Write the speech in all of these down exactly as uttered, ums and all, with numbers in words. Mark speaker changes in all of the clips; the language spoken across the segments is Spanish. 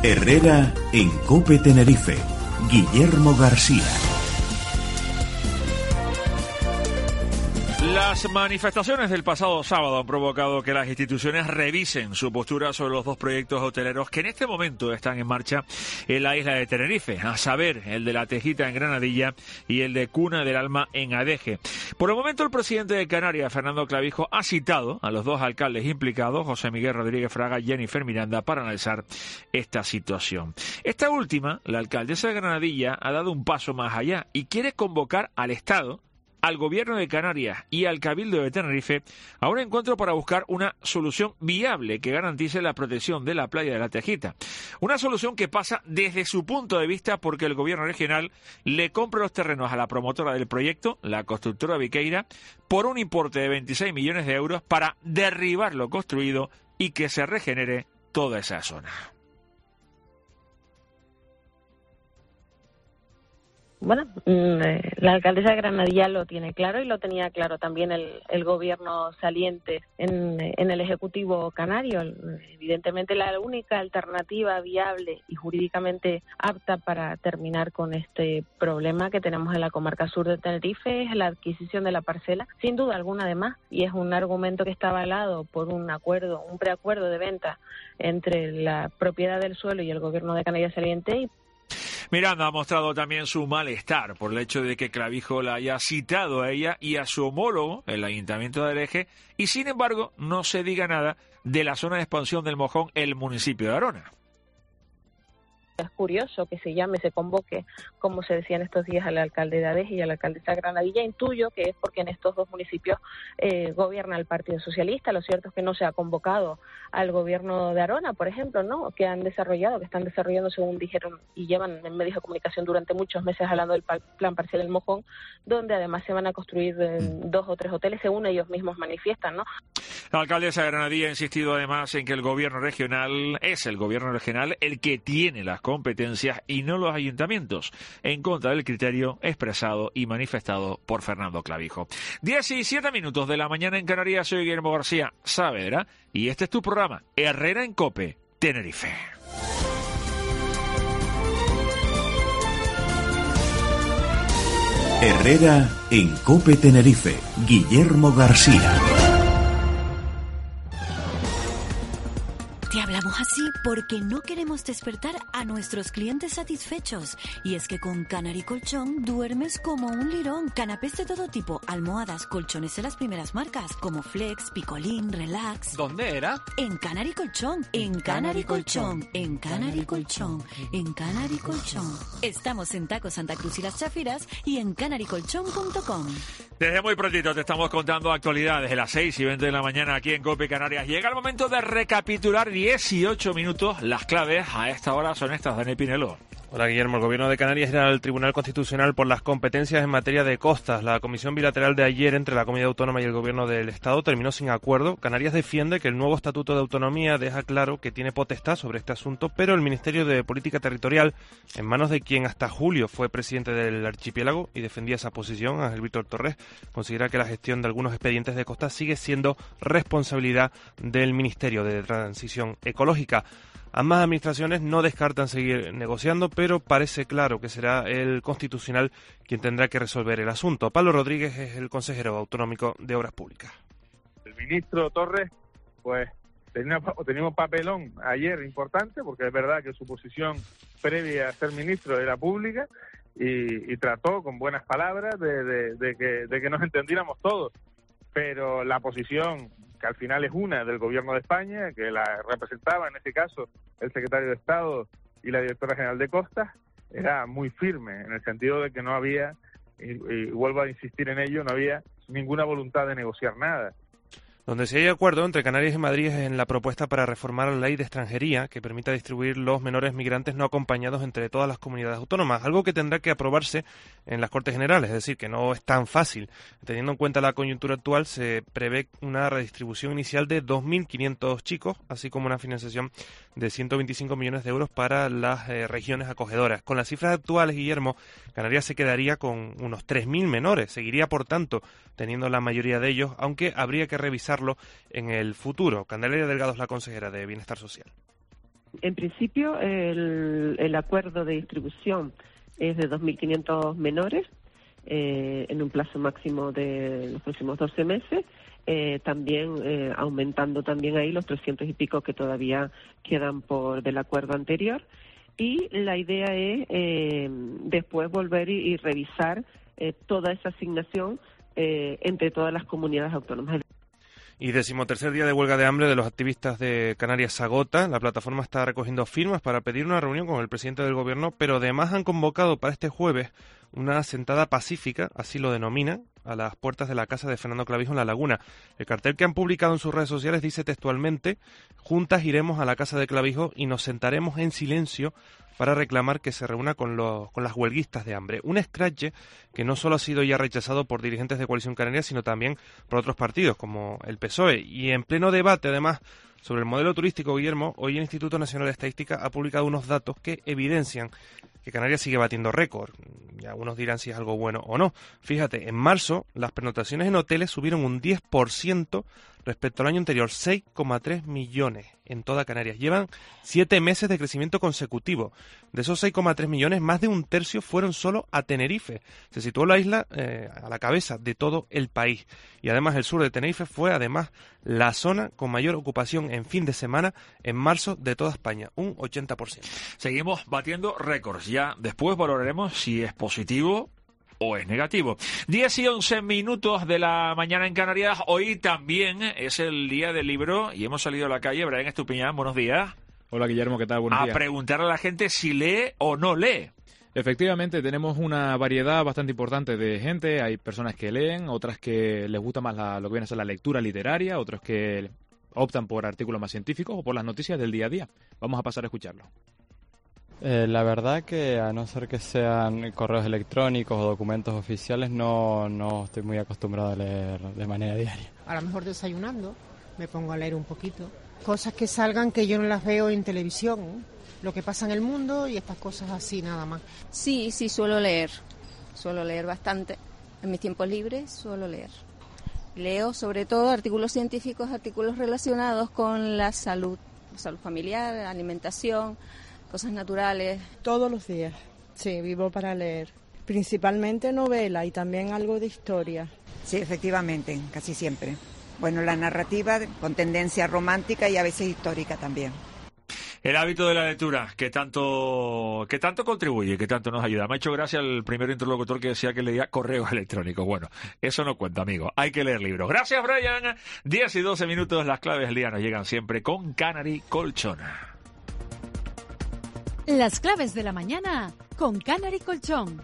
Speaker 1: Herrera en COPE Tenerife. Guillermo García.
Speaker 2: Las manifestaciones del pasado sábado han provocado que las instituciones revisen su postura sobre los dos proyectos hoteleros que en este momento están en marcha en la isla de Tenerife, a saber, el de La Tejita en Granadilla y el de Cuna del Alma en Adeje. Por el momento, el presidente de Canarias, Fernando Clavijo, ha citado a los dos alcaldes implicados, José Miguel Rodríguez Fraga y Jennifer Miranda, para analizar esta situación. Esta última, la alcaldesa de Granadilla, ha dado un paso más allá y quiere convocar al Estado, al Gobierno de Canarias y al Cabildo de Tenerife a un encuentro para buscar una solución viable que garantice la protección de la playa de La Tejita. Una solución que pasa desde su punto de vista porque el Gobierno regional le compra los terrenos a la promotora del proyecto, la constructora Viqueira, por un importe de veintiséis millones de euros para derribar lo construido y que se regenere toda esa zona.
Speaker 3: Bueno, la alcaldesa de Granadilla lo tiene claro y lo tenía claro también el, el gobierno saliente en, en el Ejecutivo canario. Evidentemente la única alternativa viable y jurídicamente apta para terminar con este problema que tenemos en la comarca sur de Tenerife es la adquisición de la parcela, sin duda alguna además, y es un argumento que está avalado por un acuerdo, un preacuerdo de venta entre la propiedad del suelo y el gobierno de Canarias saliente. Y
Speaker 2: Miranda ha mostrado también su malestar por el hecho de que Clavijo la haya citado a ella y a su homólogo, el Ayuntamiento de Adeje, y sin embargo no se diga nada de la zona de expansión del Mojón, el municipio de Arona.
Speaker 3: Es curioso que se llame, se convoque, como se decía en estos días, al alcalde de Adeje y a la alcaldesa de Granadilla. Intuyo que es porque en estos dos municipios eh, gobierna el Partido Socialista. Lo cierto es que no se ha convocado al gobierno de Arona, por ejemplo, ¿no? Que han desarrollado, que están desarrollando, según dijeron y llevan en medios de comunicación durante muchos meses hablando del plan parcial del Mojón, donde además se van a construir eh, dos o tres hoteles, según ellos mismos manifiestan, ¿no?
Speaker 2: La alcaldesa de Granadilla ha insistido además en que el gobierno regional es el gobierno regional el que tiene las competencias y no los ayuntamientos, en contra del criterio expresado y manifestado por Fernando Clavijo. diecisiete minutos de la mañana en Canarias, soy Guillermo García Saavedra y este es tu programa, Herrera en COPE, Tenerife.
Speaker 1: Herrera en COPE Tenerife, Guillermo García.
Speaker 4: Te hablamos así porque no queremos despertar a nuestros clientes satisfechos. Y es que con Canary Colchón duermes como un lirón. Canapés de todo tipo, almohadas, colchones de las primeras marcas como Flex, Picolín, Relax.
Speaker 5: ¿Dónde era?
Speaker 4: En Canary Colchón, en Canary Colchón, en Canary Colchón, en Canary Colchón. Estamos en Taco Santa Cruz y Las Chafiras y en canary colchón punto com.
Speaker 2: Desde muy prontito te estamos contando actualidades de las seis y veinte de la mañana aquí en COPE Canarias. Llega el momento de recapitular dieciocho minutos. Las claves a esta hora son estas, Dani Pinelo.
Speaker 6: Hola Guillermo, el Gobierno de Canarias irá al Tribunal Constitucional por las competencias en materia de costas. La comisión bilateral de ayer entre la Comunidad Autónoma y el Gobierno del Estado terminó sin acuerdo. Canarias defiende que el nuevo Estatuto de Autonomía deja claro que tiene potestad sobre este asunto, pero el Ministerio de Política Territorial, en manos de quien hasta julio fue presidente del archipiélago y defendía esa posición, Ángel Víctor Torres, considera que la gestión de algunos expedientes de costas sigue siendo responsabilidad del Ministerio de Transición Ecológica. Ambas administraciones no descartan seguir negociando, pero parece claro que será el Constitucional quien tendrá que resolver el asunto. Pablo Rodríguez es el consejero autonómico de Obras Públicas.
Speaker 7: El ministro Torres, pues, tenía, tenía un papelón ayer importante, porque es verdad que su posición previa a ser ministro era pública, y, y trató con buenas palabras de, de, de, que, de que nos entendiéramos todos. Pero la posición, que al final es una del Gobierno de España, que la representaba en este caso el secretario de Estado y la directora general de Costas, era muy firme, en el sentido de que no había, y, y vuelvo a insistir en ello, no había ninguna voluntad de negociar nada.
Speaker 6: Donde sí hay acuerdo entre Canarias y Madrid es en la propuesta para reformar la ley de extranjería que permita distribuir los menores migrantes no acompañados entre todas las comunidades autónomas, algo que tendrá que aprobarse en las Cortes Generales, es decir, que no es tan fácil. Teniendo en cuenta la coyuntura actual, se prevé una redistribución inicial de dos mil quinientos chicos, así como una financiación de ciento veinticinco millones de euros para las eh, regiones acogedoras. Con las cifras actuales, Guillermo, Canarias se quedaría con unos tres mil menores, seguiría, por tanto, teniendo la mayoría de ellos, aunque habría que revisar en el futuro. Candelaria Delgado es la consejera de Bienestar Social.
Speaker 5: en principio, el, el acuerdo de distribución es de dos mil quinientos menores eh, en un plazo máximo de los próximos doce meses, eh, también eh, aumentando también ahí los trescientos y pico que todavía quedan por del acuerdo anterior. Y la idea es eh, después volver y, y revisar eh, toda esa asignación eh, entre todas las comunidades autónomas.
Speaker 6: Y decimotercer día de huelga de hambre de los activistas de Canarias se agota. La plataforma está recogiendo firmas para pedir una reunión con el presidente del gobierno, pero además han convocado para este jueves una sentada pacífica, así lo denominan, a las puertas de la casa de Fernando Clavijo en La Laguna. El cartel que han publicado en sus redes sociales dice textualmente: juntas iremos a la casa de Clavijo y nos sentaremos en silencio para reclamar que se reúna con, los, con las huelguistas de hambre. Un escrache que no solo ha sido ya rechazado por dirigentes de Coalición Canaria, sino también por otros partidos, como el P S O E. Y en pleno debate, además, sobre el modelo turístico, Guillermo, hoy el Instituto Nacional de Estadística ha publicado unos datos que evidencian que Canarias sigue batiendo récord. Y algunos dirán si es algo bueno o no. Fíjate, en marzo las pernoctaciones en hoteles subieron un diez por ciento respecto al año anterior, seis coma tres millones en toda Canarias. Llevan siete meses de crecimiento consecutivo. De esos seis coma tres millones, más de un tercio fueron solo a Tenerife. Se situó la isla eh, a la cabeza de todo el país. Y además el sur de Tenerife fue además la zona con mayor ocupación en fin de semana en marzo de toda España, un ochenta por ciento.
Speaker 2: Seguimos batiendo récords. Ya después valoraremos si es positivo o es negativo. diez y once minutos de la mañana en Canarias. Hoy también es el día del libro y hemos salido a la calle. Brian Estupiñán, buenos días.
Speaker 8: Hola Guillermo, ¿qué tal? Buenos
Speaker 2: a
Speaker 8: días.
Speaker 2: A preguntarle a la gente si lee o no lee.
Speaker 8: Efectivamente, tenemos una variedad bastante importante de gente. Hay personas que leen, otras que les gusta más la, lo que viene a ser la lectura literaria, otros que optan por artículos más científicos o por las noticias del día a día. Vamos a pasar a escucharlo.
Speaker 9: Eh, la verdad que a no ser que sean correos electrónicos o documentos oficiales, no, no estoy muy acostumbrado a leer de manera diaria.
Speaker 10: A lo mejor desayunando me pongo a leer un poquito. Cosas que salgan que yo no las veo en televisión, ¿eh? Lo que pasa en el mundo y estas cosas así nada más.
Speaker 11: Sí, sí, suelo leer. Suelo leer bastante. En mis tiempos libres suelo leer. Leo sobre todo artículos científicos, artículos relacionados con la salud, salud familiar, alimentación, cosas naturales.
Speaker 12: Todos los días, sí, vivo para leer. Principalmente novela y también algo de historia.
Speaker 13: Sí, efectivamente, casi siempre. Bueno, la narrativa con tendencia romántica y a veces histórica también.
Speaker 2: El hábito de la lectura, que tanto que tanto contribuye, que tanto nos ayuda. Me ha hecho gracia el primer interlocutor que decía que leía correos electrónicos. Bueno, eso no cuenta, amigo. Hay que leer libros. Gracias, Brian. diez y doce minutos, las claves del día nos llegan siempre con Canary Colchón.
Speaker 14: Las claves de la mañana con Canary Colchón.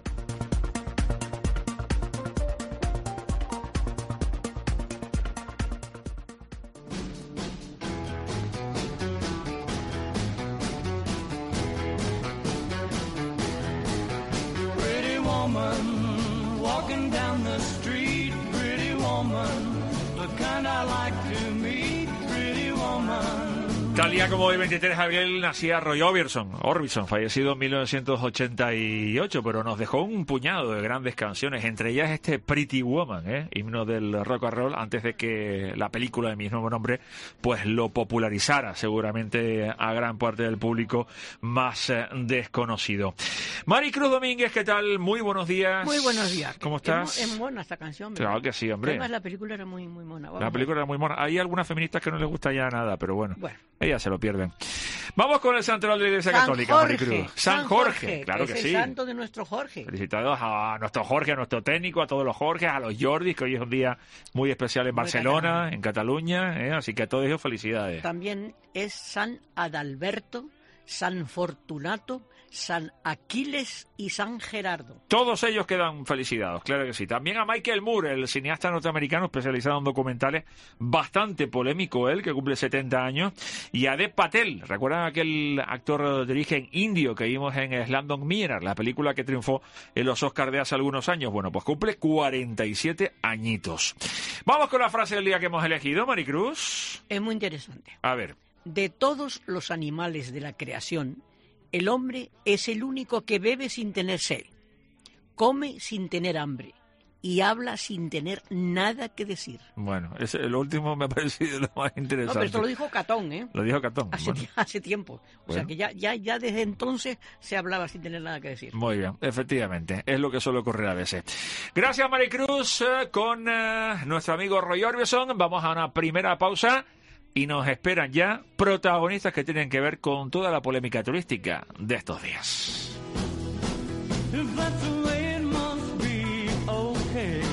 Speaker 15: Pretty woman walking down the street, pretty woman, the kind I like to meet, pretty woman.
Speaker 2: Tal día como hoy, veintitrés de abril, nacía Roy Orbison, Orbison, fallecido en mil novecientos ochenta y ocho, pero nos dejó un puñado de grandes canciones, entre ellas este Pretty Woman, ¿eh? himno del rock and roll, antes de que la película de mismo nombre pues lo popularizara, seguramente a gran parte del público más eh, desconocido. Maricruz Domínguez, ¿qué tal? Muy buenos días.
Speaker 16: Muy buenos días.
Speaker 2: ¿Cómo estás?
Speaker 16: Es, es mona esta canción, ¿verdad?
Speaker 2: Claro que sí, hombre.
Speaker 16: Además, la película era muy, muy mona. Vamos
Speaker 2: la película era muy mona. Hay algunas feministas que no les gusta ya nada, pero bueno.
Speaker 16: Bueno.
Speaker 2: Ellas se lo pierden. Vamos con el santoral de la Iglesia
Speaker 16: San
Speaker 2: Católica,
Speaker 16: Jorge,
Speaker 2: Maricruz.
Speaker 16: San,
Speaker 2: San Jorge,
Speaker 16: Jorge,
Speaker 2: claro
Speaker 16: que
Speaker 2: que
Speaker 16: es
Speaker 2: sí.
Speaker 16: el santo de nuestro Jorge.
Speaker 2: Felicitados a nuestro Jorge, a nuestro técnico, a todos los Jorges, a los Jordis, que hoy es un día muy especial en muy Barcelona, catalán. En Cataluña, ¿eh? Así que a todos ellos felicidades.
Speaker 16: También es San Adalberto, San Fortunato, San Aquiles y San Gerardo.
Speaker 2: Todos ellos quedan felicitados, claro que sí. También a Michael Moore, el cineasta norteamericano especializado en documentales, bastante polémico él, que cumple setenta años. Y a Dev Patel, ¿recuerdan aquel actor de origen indio que vimos en Slumdog Millionaire, la película que triunfó en los Oscars de hace algunos años? Bueno, pues cumple cuarenta y siete añitos. Vamos con la frase del día que hemos elegido, Maricruz.
Speaker 16: Es muy interesante.
Speaker 2: A ver.
Speaker 16: De todos los animales de la creación, el hombre es el único que bebe sin tener sed, come sin tener hambre y habla sin tener nada que decir.
Speaker 2: Bueno, ese, lo último me ha parecido lo más interesante.
Speaker 16: No, pero esto lo dijo Catón, ¿eh?
Speaker 2: Lo dijo Catón.
Speaker 16: Hace,
Speaker 2: Bueno.
Speaker 16: hace tiempo. O
Speaker 2: Bueno.
Speaker 16: sea que ya, ya, ya desde entonces se hablaba sin tener nada que decir.
Speaker 2: Muy bien, efectivamente, es lo que suele ocurrir a veces. Gracias, Maricruz, eh, con eh, nuestro amigo Roy Orbison. Vamos a una primera pausa y nos esperan ya protagonistas que tienen que ver con toda la polémica turística de estos días.
Speaker 15: If that's the way it must be, okay.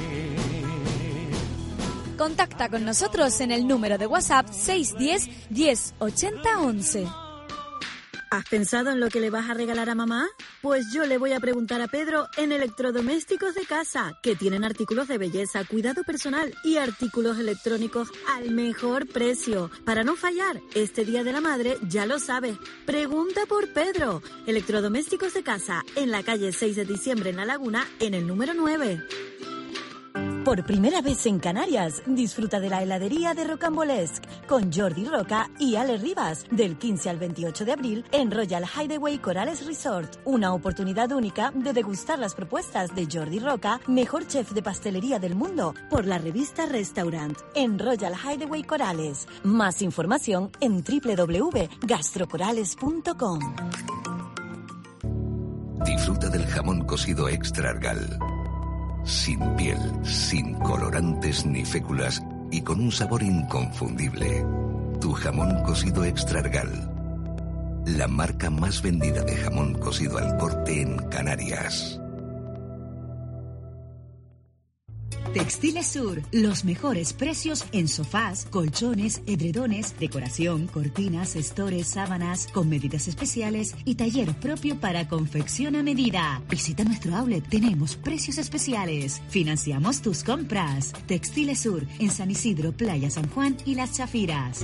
Speaker 17: Contacta con nosotros en el número de WhatsApp seis uno cero, diez, ochenta, once.
Speaker 4: ¿Has pensado en lo que le vas a regalar a mamá? Pues yo le voy a preguntar a Pedro en Electrodomésticos de Casa, que tienen artículos de belleza, cuidado personal y artículos electrónicos al mejor precio. Para no fallar, este Día de la Madre ya lo sabes. Pregunta por Pedro. Electrodomésticos de Casa, en la calle seis de diciembre en La Laguna, en el número nueve. Por primera vez en Canarias, disfruta de la heladería de Rocambolesque con Jordi Roca y Ale Rivas del quince al veintiocho de abril en Royal Hideaway Corales Resort. Una oportunidad única de degustar las propuestas de Jordi Roca, mejor chef de pastelería del mundo, por la revista Restaurant en Royal Hideaway Corales. Más información en doble u doble u doble u punto gastrocorales punto com.
Speaker 18: Disfruta del jamón cocido Extra Argal. Sin piel, sin colorantes ni féculas y con un sabor inconfundible. Tu jamón cocido Extra Argal. La marca más vendida de jamón cocido al corte en Canarias.
Speaker 19: Textiles Sur, los mejores precios en sofás, colchones, edredones, decoración, cortinas, estores, sábanas, con medidas especiales y taller propio para confección a medida. Visita nuestro outlet, tenemos precios especiales. Financiamos tus compras. Textiles Sur, en San Isidro, Playa San Juan y Las Chafiras.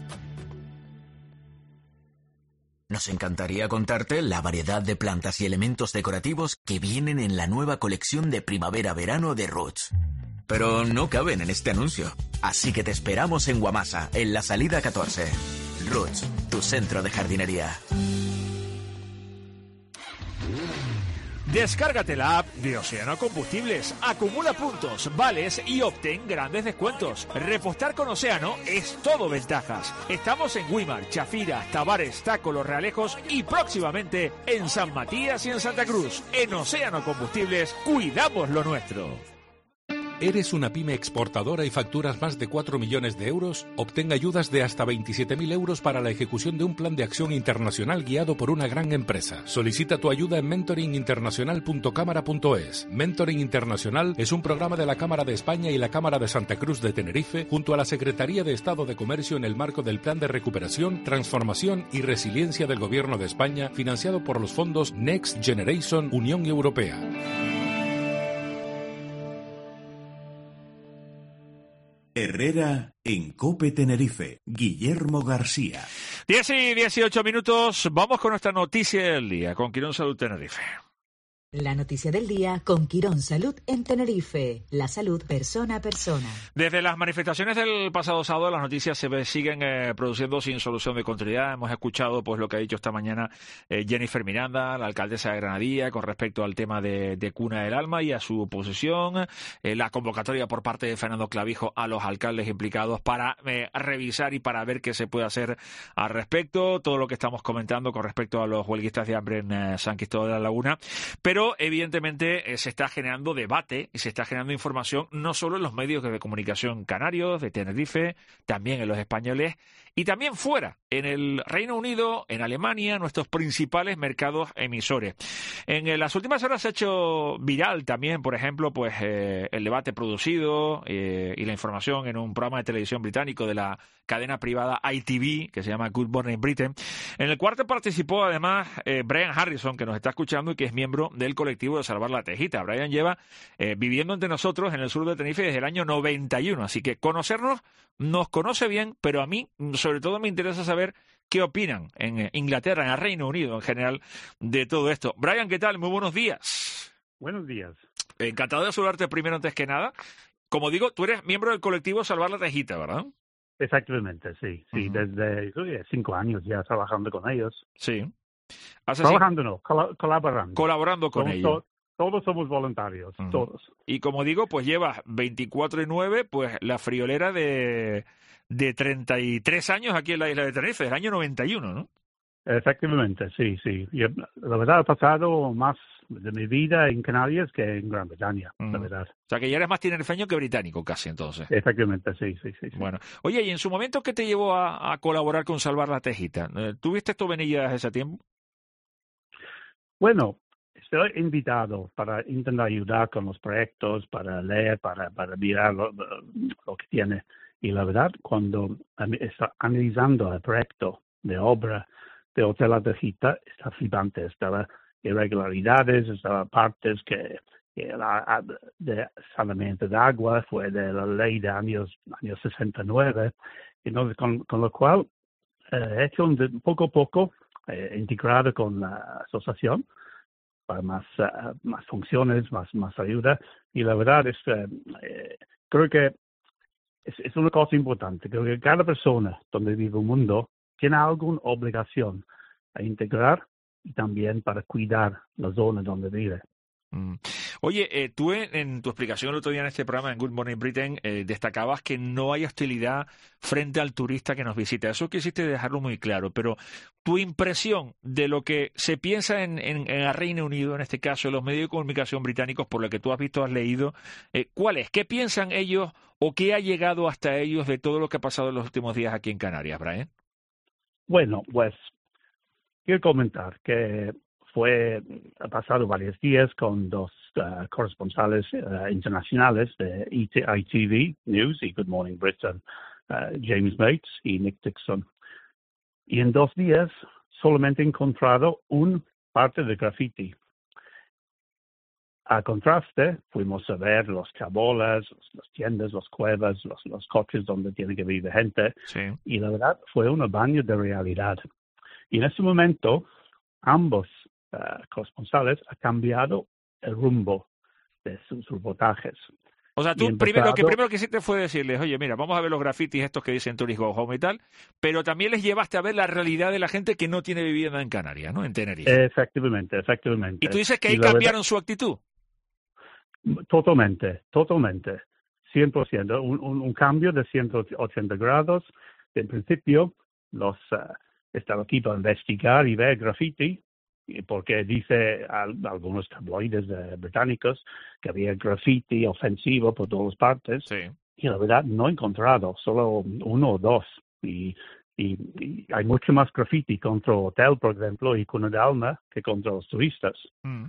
Speaker 20: Nos encantaría contarte la variedad de plantas y elementos decorativos que vienen en la nueva colección de primavera-verano de Roots. Pero no caben en este anuncio. Así que te esperamos en Guamasa, en la salida catorce. Roots, tu centro de jardinería.
Speaker 2: Descárgate la app de Océano Combustibles, acumula puntos, vales y obtén grandes descuentos. Repostar con Océano es todo ventajas. Estamos en Güímar, Chafiras, Tabares, Taco, Los Realejos y próximamente en San Matías y en Santa Cruz. En Océano Combustibles, cuidamos lo nuestro.
Speaker 21: ¿Eres una pyme exportadora y facturas más de cuatro millones de euros? Obtén ayudas de hasta veintisiete mil euros para la ejecución de un plan de acción internacional guiado por una gran empresa. Solicita tu ayuda en mentoring internacional punto cámara punto es. Mentoring Internacional es un programa de la Cámara de España y la Cámara de Santa Cruz de Tenerife junto a la Secretaría de Estado de Comercio en el marco del Plan de Recuperación, Transformación y Resiliencia del Gobierno de España, financiado por los fondos Next Generation Unión Europea.
Speaker 1: Herrera en COPE Tenerife. Guillermo García.
Speaker 2: diez y dieciocho minutos. Vamos con nuestra noticia del día con Quirón Salud Tenerife.
Speaker 19: La noticia del día con Quirón Salud en Tenerife. La salud persona a persona.
Speaker 2: Desde las manifestaciones del pasado sábado, las noticias se siguen eh, produciendo sin solución de continuidad. Hemos escuchado pues lo que ha dicho esta mañana eh, Jennifer Miranda, la alcaldesa de Granadilla, con respecto al tema de, de Cuna del Alma y a su oposición. Eh, la convocatoria por parte de Fernando Clavijo a los alcaldes implicados para eh, revisar y para ver qué se puede hacer al respecto. Todo lo que estamos comentando con respecto a los huelguistas de hambre en eh, San Cristóbal de la Laguna. Pero Pero, evidentemente, eh, se está generando debate y se está generando información no solo en los medios de comunicación canarios, de Tenerife, también en los españoles y también fuera, en el Reino Unido, en Alemania, nuestros principales mercados emisores. En eh, las últimas horas se ha hecho viral también, por ejemplo, pues eh, el debate producido eh, y la información en un programa de televisión británico de la cadena privada I T V, que se llama Good Morning Britain, en el cual participó además eh, Brian Harrison, que nos está escuchando y que es miembro del colectivo de Salvar la Tejita. Brian lleva eh, viviendo entre nosotros en el sur de Tenerife desde el año noventa y uno, así que conocernos nos conoce bien, pero a mí sobre todo me interesa saber qué opinan en Inglaterra, en el Reino Unido en general, de todo esto. Brian, ¿qué tal? Muy buenos días.
Speaker 22: Buenos días.
Speaker 2: Encantado de saludarte primero antes que nada. Como digo, tú eres miembro del colectivo Salvar la Tejita, ¿verdad?
Speaker 22: Exactamente, sí. Sí, uh-huh. Desde creo que cinco años ya trabajando con ellos.
Speaker 2: Sí.
Speaker 22: Trabajando, no, col- colaborando.
Speaker 2: Colaborando con
Speaker 22: somos
Speaker 2: ellos.
Speaker 22: To- todos somos voluntarios, uh-huh. todos.
Speaker 2: Y como digo, pues llevas veinticuatro y nueve, pues la friolera de, de treinta y tres años aquí en la isla de Tenerife, del año noventa y uno, ¿no?
Speaker 22: Efectivamente, sí, sí. Yo, la verdad, he pasado más de mi vida en Canarias que en Gran Bretaña, uh-huh. la verdad.
Speaker 2: O sea, que ya eres más tinerfeño que británico casi, entonces.
Speaker 22: Efectivamente, sí, sí, sí. sí.
Speaker 2: Bueno, oye, ¿y en su momento qué te llevó a, a colaborar con Salvar la Tejita? ¿Tuviste esto venilla desde ese tiempo?
Speaker 22: Bueno, estoy invitado para intentar ayudar con los proyectos, para leer, para, para mirar lo, lo que tiene. Y la verdad, cuando está analizando el proyecto de obra de Hotel La Tejita, está flipante. Estaba irregularidades, estaba partes que, que la de saneamiento de agua fue de la ley de años, años sesenta y nueve. Entonces, con, con lo cual, eh, he hecho un, poco a poco, eh, integrado con la asociación, para más, uh, más funciones, más, más ayuda. Y la verdad es que eh, creo que es, es una cosa importante. Creo que cada persona donde vive el mundo tiene alguna obligación a integrar y también para cuidar la zona donde vive.
Speaker 2: Mm. Oye, eh, tú en, en tu explicación el otro día en este programa en Good Morning Britain eh, destacabas que no hay hostilidad frente al turista que nos visita. Eso quisiste dejarlo muy claro, pero tu impresión de lo que se piensa en, en, en el Reino Unido, en este caso, en los medios de comunicación británicos, por lo que tú has visto, has leído, eh, ¿cuál es? ¿Qué piensan ellos o qué ha llegado hasta ellos de todo lo que ha pasado en los últimos días aquí en Canarias, Brian?
Speaker 22: Bueno, pues quiero comentar que fue, ha pasado varios días con dos uh, corresponsales uh, internacionales de I T V News y Good Morning Britain, uh, James Mates y Nick Dixon. Y en dos días solamente he encontrado una parte de graffiti. A contraste, fuimos a ver los cabolas, las tiendas, las cuevas, los, los coches donde tiene que vivir gente.
Speaker 2: Sí.
Speaker 22: Y la verdad fue un baño de realidad. Y en ese momento, ambos Uh, corresponsales ha cambiado el rumbo de sus reportajes.
Speaker 2: O sea, tú
Speaker 22: empezado...
Speaker 2: primero, lo que primero que hiciste fue decirles, oye, mira, vamos a ver los grafitis estos que dicen Tourist Go Home y tal, pero también les llevaste a ver la realidad de la gente que no tiene vivienda en Canarias, ¿no? En Tenerife.
Speaker 22: Efectivamente, efectivamente.
Speaker 2: ¿Y tú dices que ahí
Speaker 22: y
Speaker 2: cambiaron
Speaker 22: verdad...
Speaker 2: su actitud?
Speaker 22: Totalmente, totalmente. cien por ciento. Un, un, un cambio de ciento ochenta grados. En principio, los uh, estaba aquí para investigar y ver graffiti, porque dice al, algunos tabloides eh, británicos que había graffiti ofensivo por todas partes.
Speaker 2: Sí.
Speaker 22: Y la verdad no he encontrado, solo uno o dos. Y, y, y hay mucho más graffiti contra el hotel, por ejemplo, y Cuna de Alma que contra los turistas.
Speaker 2: Mm.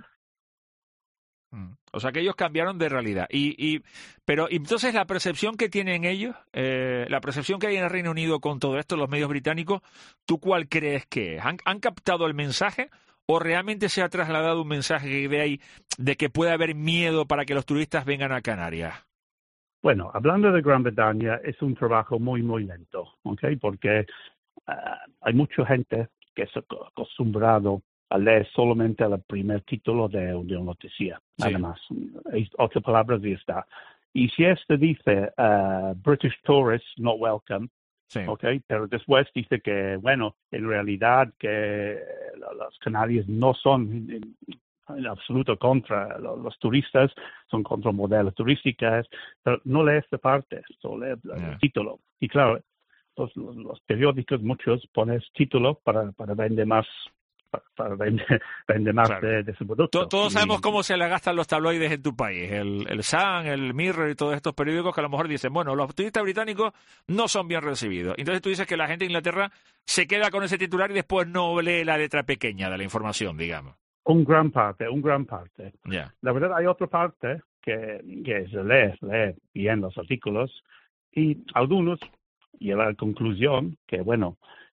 Speaker 2: Mm. O sea que ellos cambiaron de realidad. Y, y pero entonces la percepción que tienen ellos, eh, la percepción que hay en el Reino Unido con todo esto, los medios británicos, ¿tú cuál crees que es? ¿Han, han captado el mensaje? ¿O realmente se ha trasladado un mensaje de ahí de que puede haber miedo para que los turistas vengan a Canarias?
Speaker 22: Bueno, hablando de Gran Bretaña, es un trabajo muy, muy lento, ¿ok? Porque uh, hay mucha gente que es acostumbrado a leer solamente el primer título de, de una noticia, sí. Nada más. Ocho palabras y está. Y si este dice uh, British tourists not welcome, sí. Okay, pero después dice que, bueno, en realidad que los canarios no son en, en absoluto contra los, los turistas, son contra modelos turísticos, pero no lee esta parte, solo lee yeah. el título. Y claro, los, los, los periódicos, muchos ponen título para, para vender más. para vender, vender más claro. de, de su producto.
Speaker 2: Todos
Speaker 22: y...
Speaker 2: sabemos cómo se le gastan los tabloides en tu país, el, el Sun, el Mirror y todos estos periódicos que a lo mejor dicen, bueno, los turistas británicos no son bien recibidos. Entonces tú dices que la gente de Inglaterra se queda con ese titular y después no lee la letra pequeña de la información, digamos.
Speaker 22: Un gran parte, un gran parte.
Speaker 2: Yeah.
Speaker 22: La verdad hay otra parte que, que es leer, leer bien los artículos y algunos llegan a la conclusión que, bueno,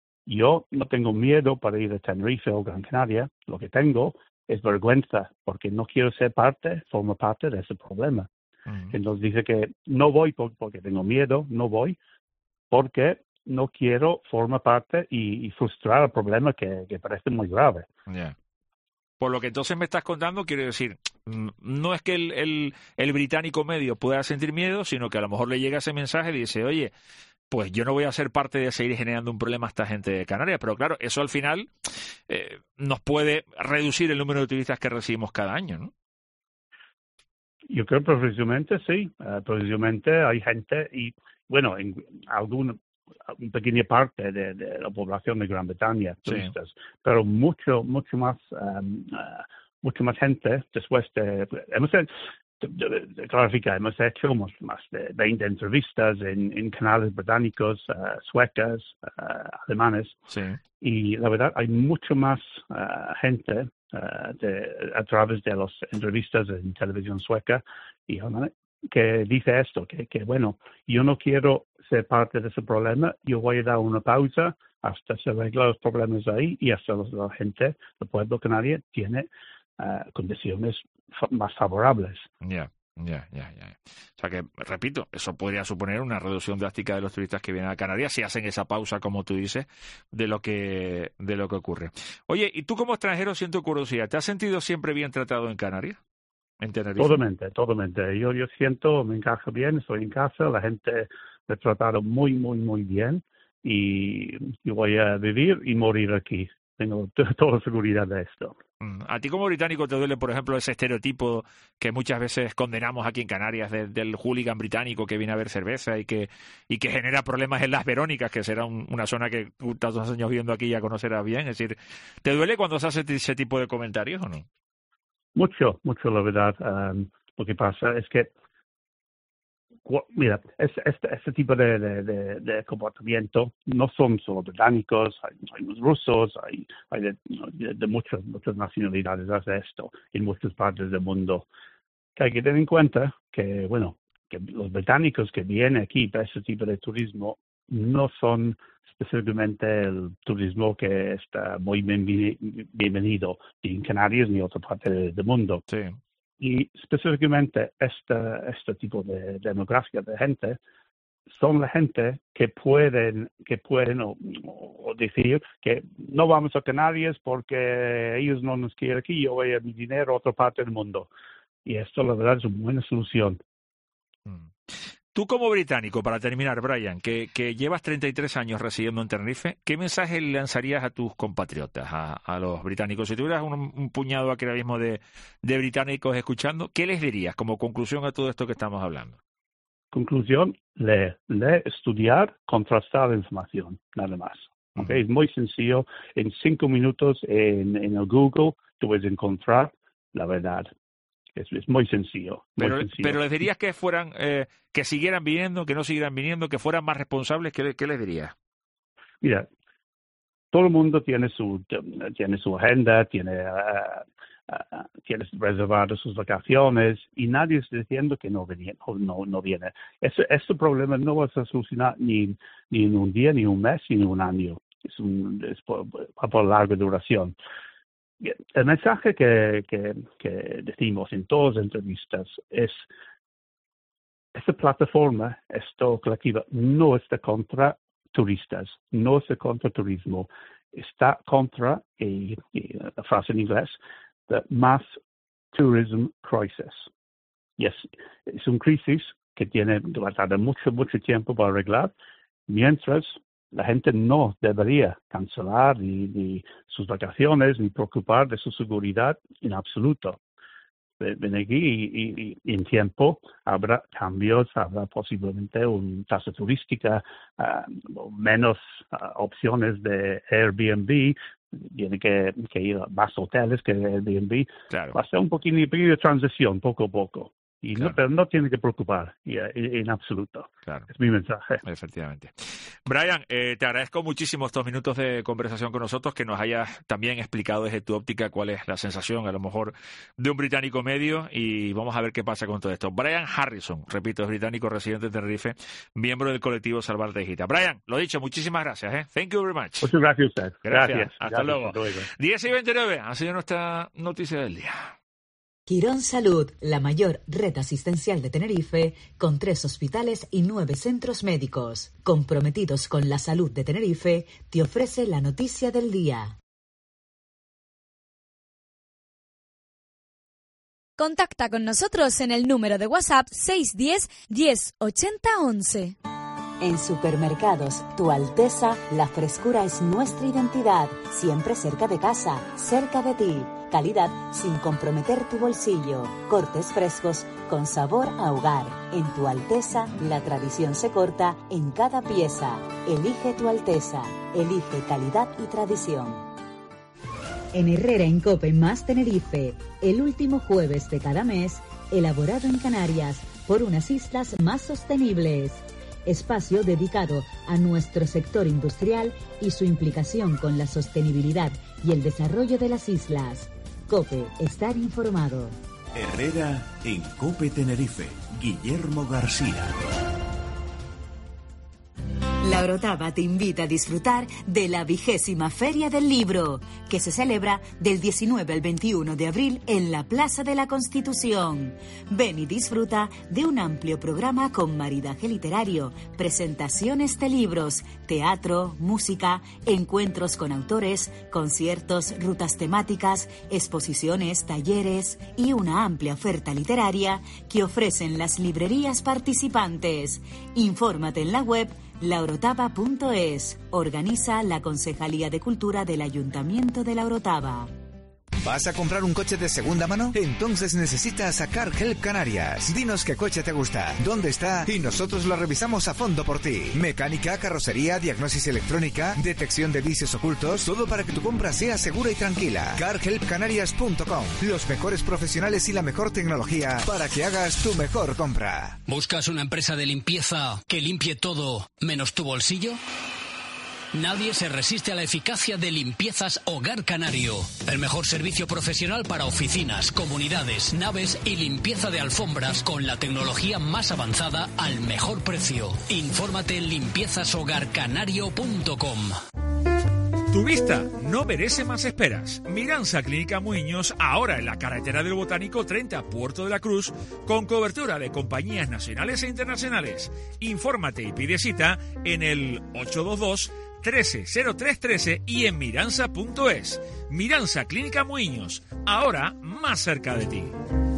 Speaker 22: yo no tengo miedo para ir a Tenerife o Gran Canaria. Lo que tengo es vergüenza porque no quiero ser parte, formar parte de ese problema. Uh-huh. Entonces dice que no voy porque tengo miedo, no voy porque no quiero formar parte y, y frustrar el problema que, que parece muy grave.
Speaker 2: Yeah. Por lo que entonces me estás contando, quiero decir, no es que el, el, el británico medio pueda sentir miedo, sino que a lo mejor le llega ese mensaje y dice, oye, pues yo no voy a ser parte de seguir generando un problema a esta gente de Canarias. Pero claro, eso al final eh, nos puede reducir el número de turistas que recibimos cada año, ¿no?
Speaker 22: Yo creo precisamente sí, uh, precisamente hay gente y, bueno, en alguna una pequeña parte de, de la población de Gran Bretaña, turistas, sí. pero mucho, mucho más, um, uh, mucho más gente después de, hemos de, de, de clarificar, hemos hecho más, más de veinte entrevistas en, en canales británicos, uh, suecas, uh, alemanes,
Speaker 2: sí.
Speaker 22: y la verdad hay mucho más uh, gente uh, de, a través de las entrevistas en televisión sueca y que dice esto, que, que bueno, yo no quiero ser parte de ese problema, yo voy a dar una pausa hasta se arreglan los problemas ahí y hasta la gente, el pueblo canario, tiene uh, condiciones fa- más favorables.
Speaker 2: Ya, ya, ya, ya. O sea que, repito, eso podría suponer una reducción drástica de los turistas que vienen a Canarias si hacen esa pausa, como tú dices, de lo que, de lo que ocurre. Oye, y tú como extranjero, siento curiosidad, ¿te has sentido siempre bien tratado en Canarias? ¿En Tenerife?
Speaker 22: Totalmente, totalmente. Yo, yo siento, me encajo bien, estoy en casa, la gente me ha tratado muy, muy, muy bien y yo voy a vivir y morir aquí. Tengo t- toda seguridad de esto.
Speaker 2: ¿A ti como británico te duele, por ejemplo, ese estereotipo que muchas veces condenamos aquí en Canarias de, del hooligan británico que viene a ver cerveza y que y que genera problemas en las Verónicas, que será un, una zona que tú tantos años viviendo aquí ya conocerás bien? Es decir, ¿te duele cuando se hace ese tipo de comentarios o no?
Speaker 22: Mucho, mucho, la verdad. Um, lo que pasa es que, mira, este, este, este tipo de, de, de, de comportamiento no son solo británicos, hay, hay los rusos, hay, hay de, de, de muchas, muchas nacionalidades hace esto en muchas partes del mundo. Que hay que tener en cuenta que, bueno, que los británicos que vienen aquí para ese tipo de turismo no son específicamente el turismo que está muy bienvenido ni en Canarias ni en otra parte del mundo.
Speaker 2: Sí.
Speaker 22: Y específicamente este, este tipo de demografía de gente son la gente que pueden, que pueden o, o decir que no vamos a Canarias porque ellos no nos quieren aquí, yo voy a mi dinero a otra parte del mundo. Y esto, la verdad, es una buena solución.
Speaker 2: Mm. Tú como británico, para terminar, Brian, que, que llevas treinta y tres años residiendo en Tenerife, ¿qué mensaje le lanzarías a tus compatriotas, a, a los británicos? Si tuvieras un, un puñado aquí ahora mismo de, de británicos escuchando, ¿qué les dirías como conclusión a todo esto que estamos hablando?
Speaker 22: Conclusión, leer, leer, estudiar, contrastar la información, nada más. ¿Okay? Uh-huh. Es muy sencillo, en cinco minutos en, en el Google tú puedes encontrar la verdad. Es, es muy sencillo. Muy
Speaker 2: pero,
Speaker 22: sencillo.
Speaker 2: pero les dirías que fueran, eh, que siguieran viniendo, que no siguieran viniendo, que fueran más responsables. ¿Qué, qué les dirías?
Speaker 22: Mira, todo el mundo tiene su tiene su agenda, tiene uh, uh, tiene reservadas sus vacaciones y nadie está diciendo que no viene. No, no viene. Este, este problema no va a solucionar ni ni en un día, ni un mes, ni en un año. Es un es por, por larga duración. El mensaje que, que, que decimos en todas las entrevistas es esta plataforma, esta colectiva, no está contra turistas, no está contra turismo, está contra, y, y la frase en inglés, the mass tourism crisis. Y es, es una crisis que tiene va a tardar mucho, mucho tiempo para arreglar, mientras la gente no debería cancelar ni, ni sus vacaciones ni preocupar de su seguridad en absoluto. Ven aquí y, y, y en tiempo habrá cambios, habrá posiblemente una tasa turística, uh, menos uh, opciones de Airbnb, tiene que, que ir a más hoteles que Airbnb.
Speaker 2: Claro.
Speaker 22: Va a ser un poquito de transición, poco a poco. Y
Speaker 2: claro.
Speaker 22: no, pero no tiene que preocupar y, y, en absoluto.
Speaker 2: Claro.
Speaker 22: Es mi mensaje.
Speaker 2: Efectivamente. Brian, eh, te agradezco muchísimo estos minutos de conversación con nosotros, que nos hayas también explicado desde tu óptica cuál es la sensación, a lo mejor, de un británico medio, y vamos a ver qué pasa con todo esto. Brian Harrison, repito, es británico residente de Tenerife, miembro del colectivo Salvar Tejita. Brian, lo dicho, muchísimas gracias. ¿eh? Thank you very much.
Speaker 22: Muchas gracias a usted.
Speaker 2: Gracias.
Speaker 22: Gracias.
Speaker 2: Hasta
Speaker 22: gracias.
Speaker 2: luego.
Speaker 22: Hasta luego.
Speaker 2: diez y veintinueve ha sido nuestra noticia del día.
Speaker 19: Quirón Salud, la mayor red asistencial de Tenerife, con tres hospitales y nueve centros médicos. Comprometidos con la salud de Tenerife, te ofrece la noticia del día.
Speaker 17: Contacta con nosotros en el número de WhatsApp seis uno cero, diez, ochenta, once.
Speaker 19: En Supermercados Tu Alteza, la frescura es nuestra identidad, siempre cerca de casa, cerca de ti. Calidad sin comprometer tu bolsillo. Cortes frescos con sabor a hogar. En Tu Alteza, la tradición se corta en cada pieza. Elige Tu Alteza. Elige calidad y tradición. En Herrera en Cope más Tenerife, el último jueves de cada mes, elaborado en Canarias por unas islas más sostenibles. Espacio dedicado a nuestro sector industrial y su implicación con la sostenibilidad y el desarrollo de las islas. COPE, estar informado.
Speaker 1: Herrera en Cope Tenerife. Guillermo García.
Speaker 19: La Orotava te invita a disfrutar de la vigésima Feria del Libro, que se celebra del diecinueve al veintiuno de abril en la Plaza de la Constitución. Ven y disfruta de un amplio programa con maridaje literario, presentaciones de libros, teatro, música, encuentros con autores, conciertos, rutas temáticas, exposiciones, talleres y una amplia oferta literaria que ofrecen las librerías participantes. Infórmate en la web la orotava punto es. Organiza la Concejalía de Cultura del Ayuntamiento de La Orotava.
Speaker 3: ¿Vas a comprar un coche de segunda mano? Entonces necesitas a Car Help Canarias. Dinos qué coche te gusta, dónde está y nosotros lo revisamos a fondo por ti. Mecánica, carrocería, diagnosis electrónica, detección de vicios ocultos, todo para que tu compra sea segura y tranquila. car help canarias punto com. Los mejores profesionales y la mejor tecnología para que hagas tu mejor compra.
Speaker 7: ¿Buscas una empresa de limpieza que limpie todo menos tu bolsillo? Nadie se resiste a la eficacia de Limpiezas Hogar Canario. El mejor servicio profesional para oficinas, comunidades, naves y limpieza de alfombras con la tecnología más avanzada al mejor precio. Infórmate en limpiezas hogar canario punto com.
Speaker 2: Tu vista no merece más esperas. Miranza Clínica Muiños, ahora en la carretera del Botánico treinta, Puerto de la Cruz, con cobertura de compañías nacionales e internacionales. Infórmate y pide cita en el ocho dos dos, trece cero tres trece y en miranza punto es. Miranza Clínica Muiños, ahora más cerca de ti.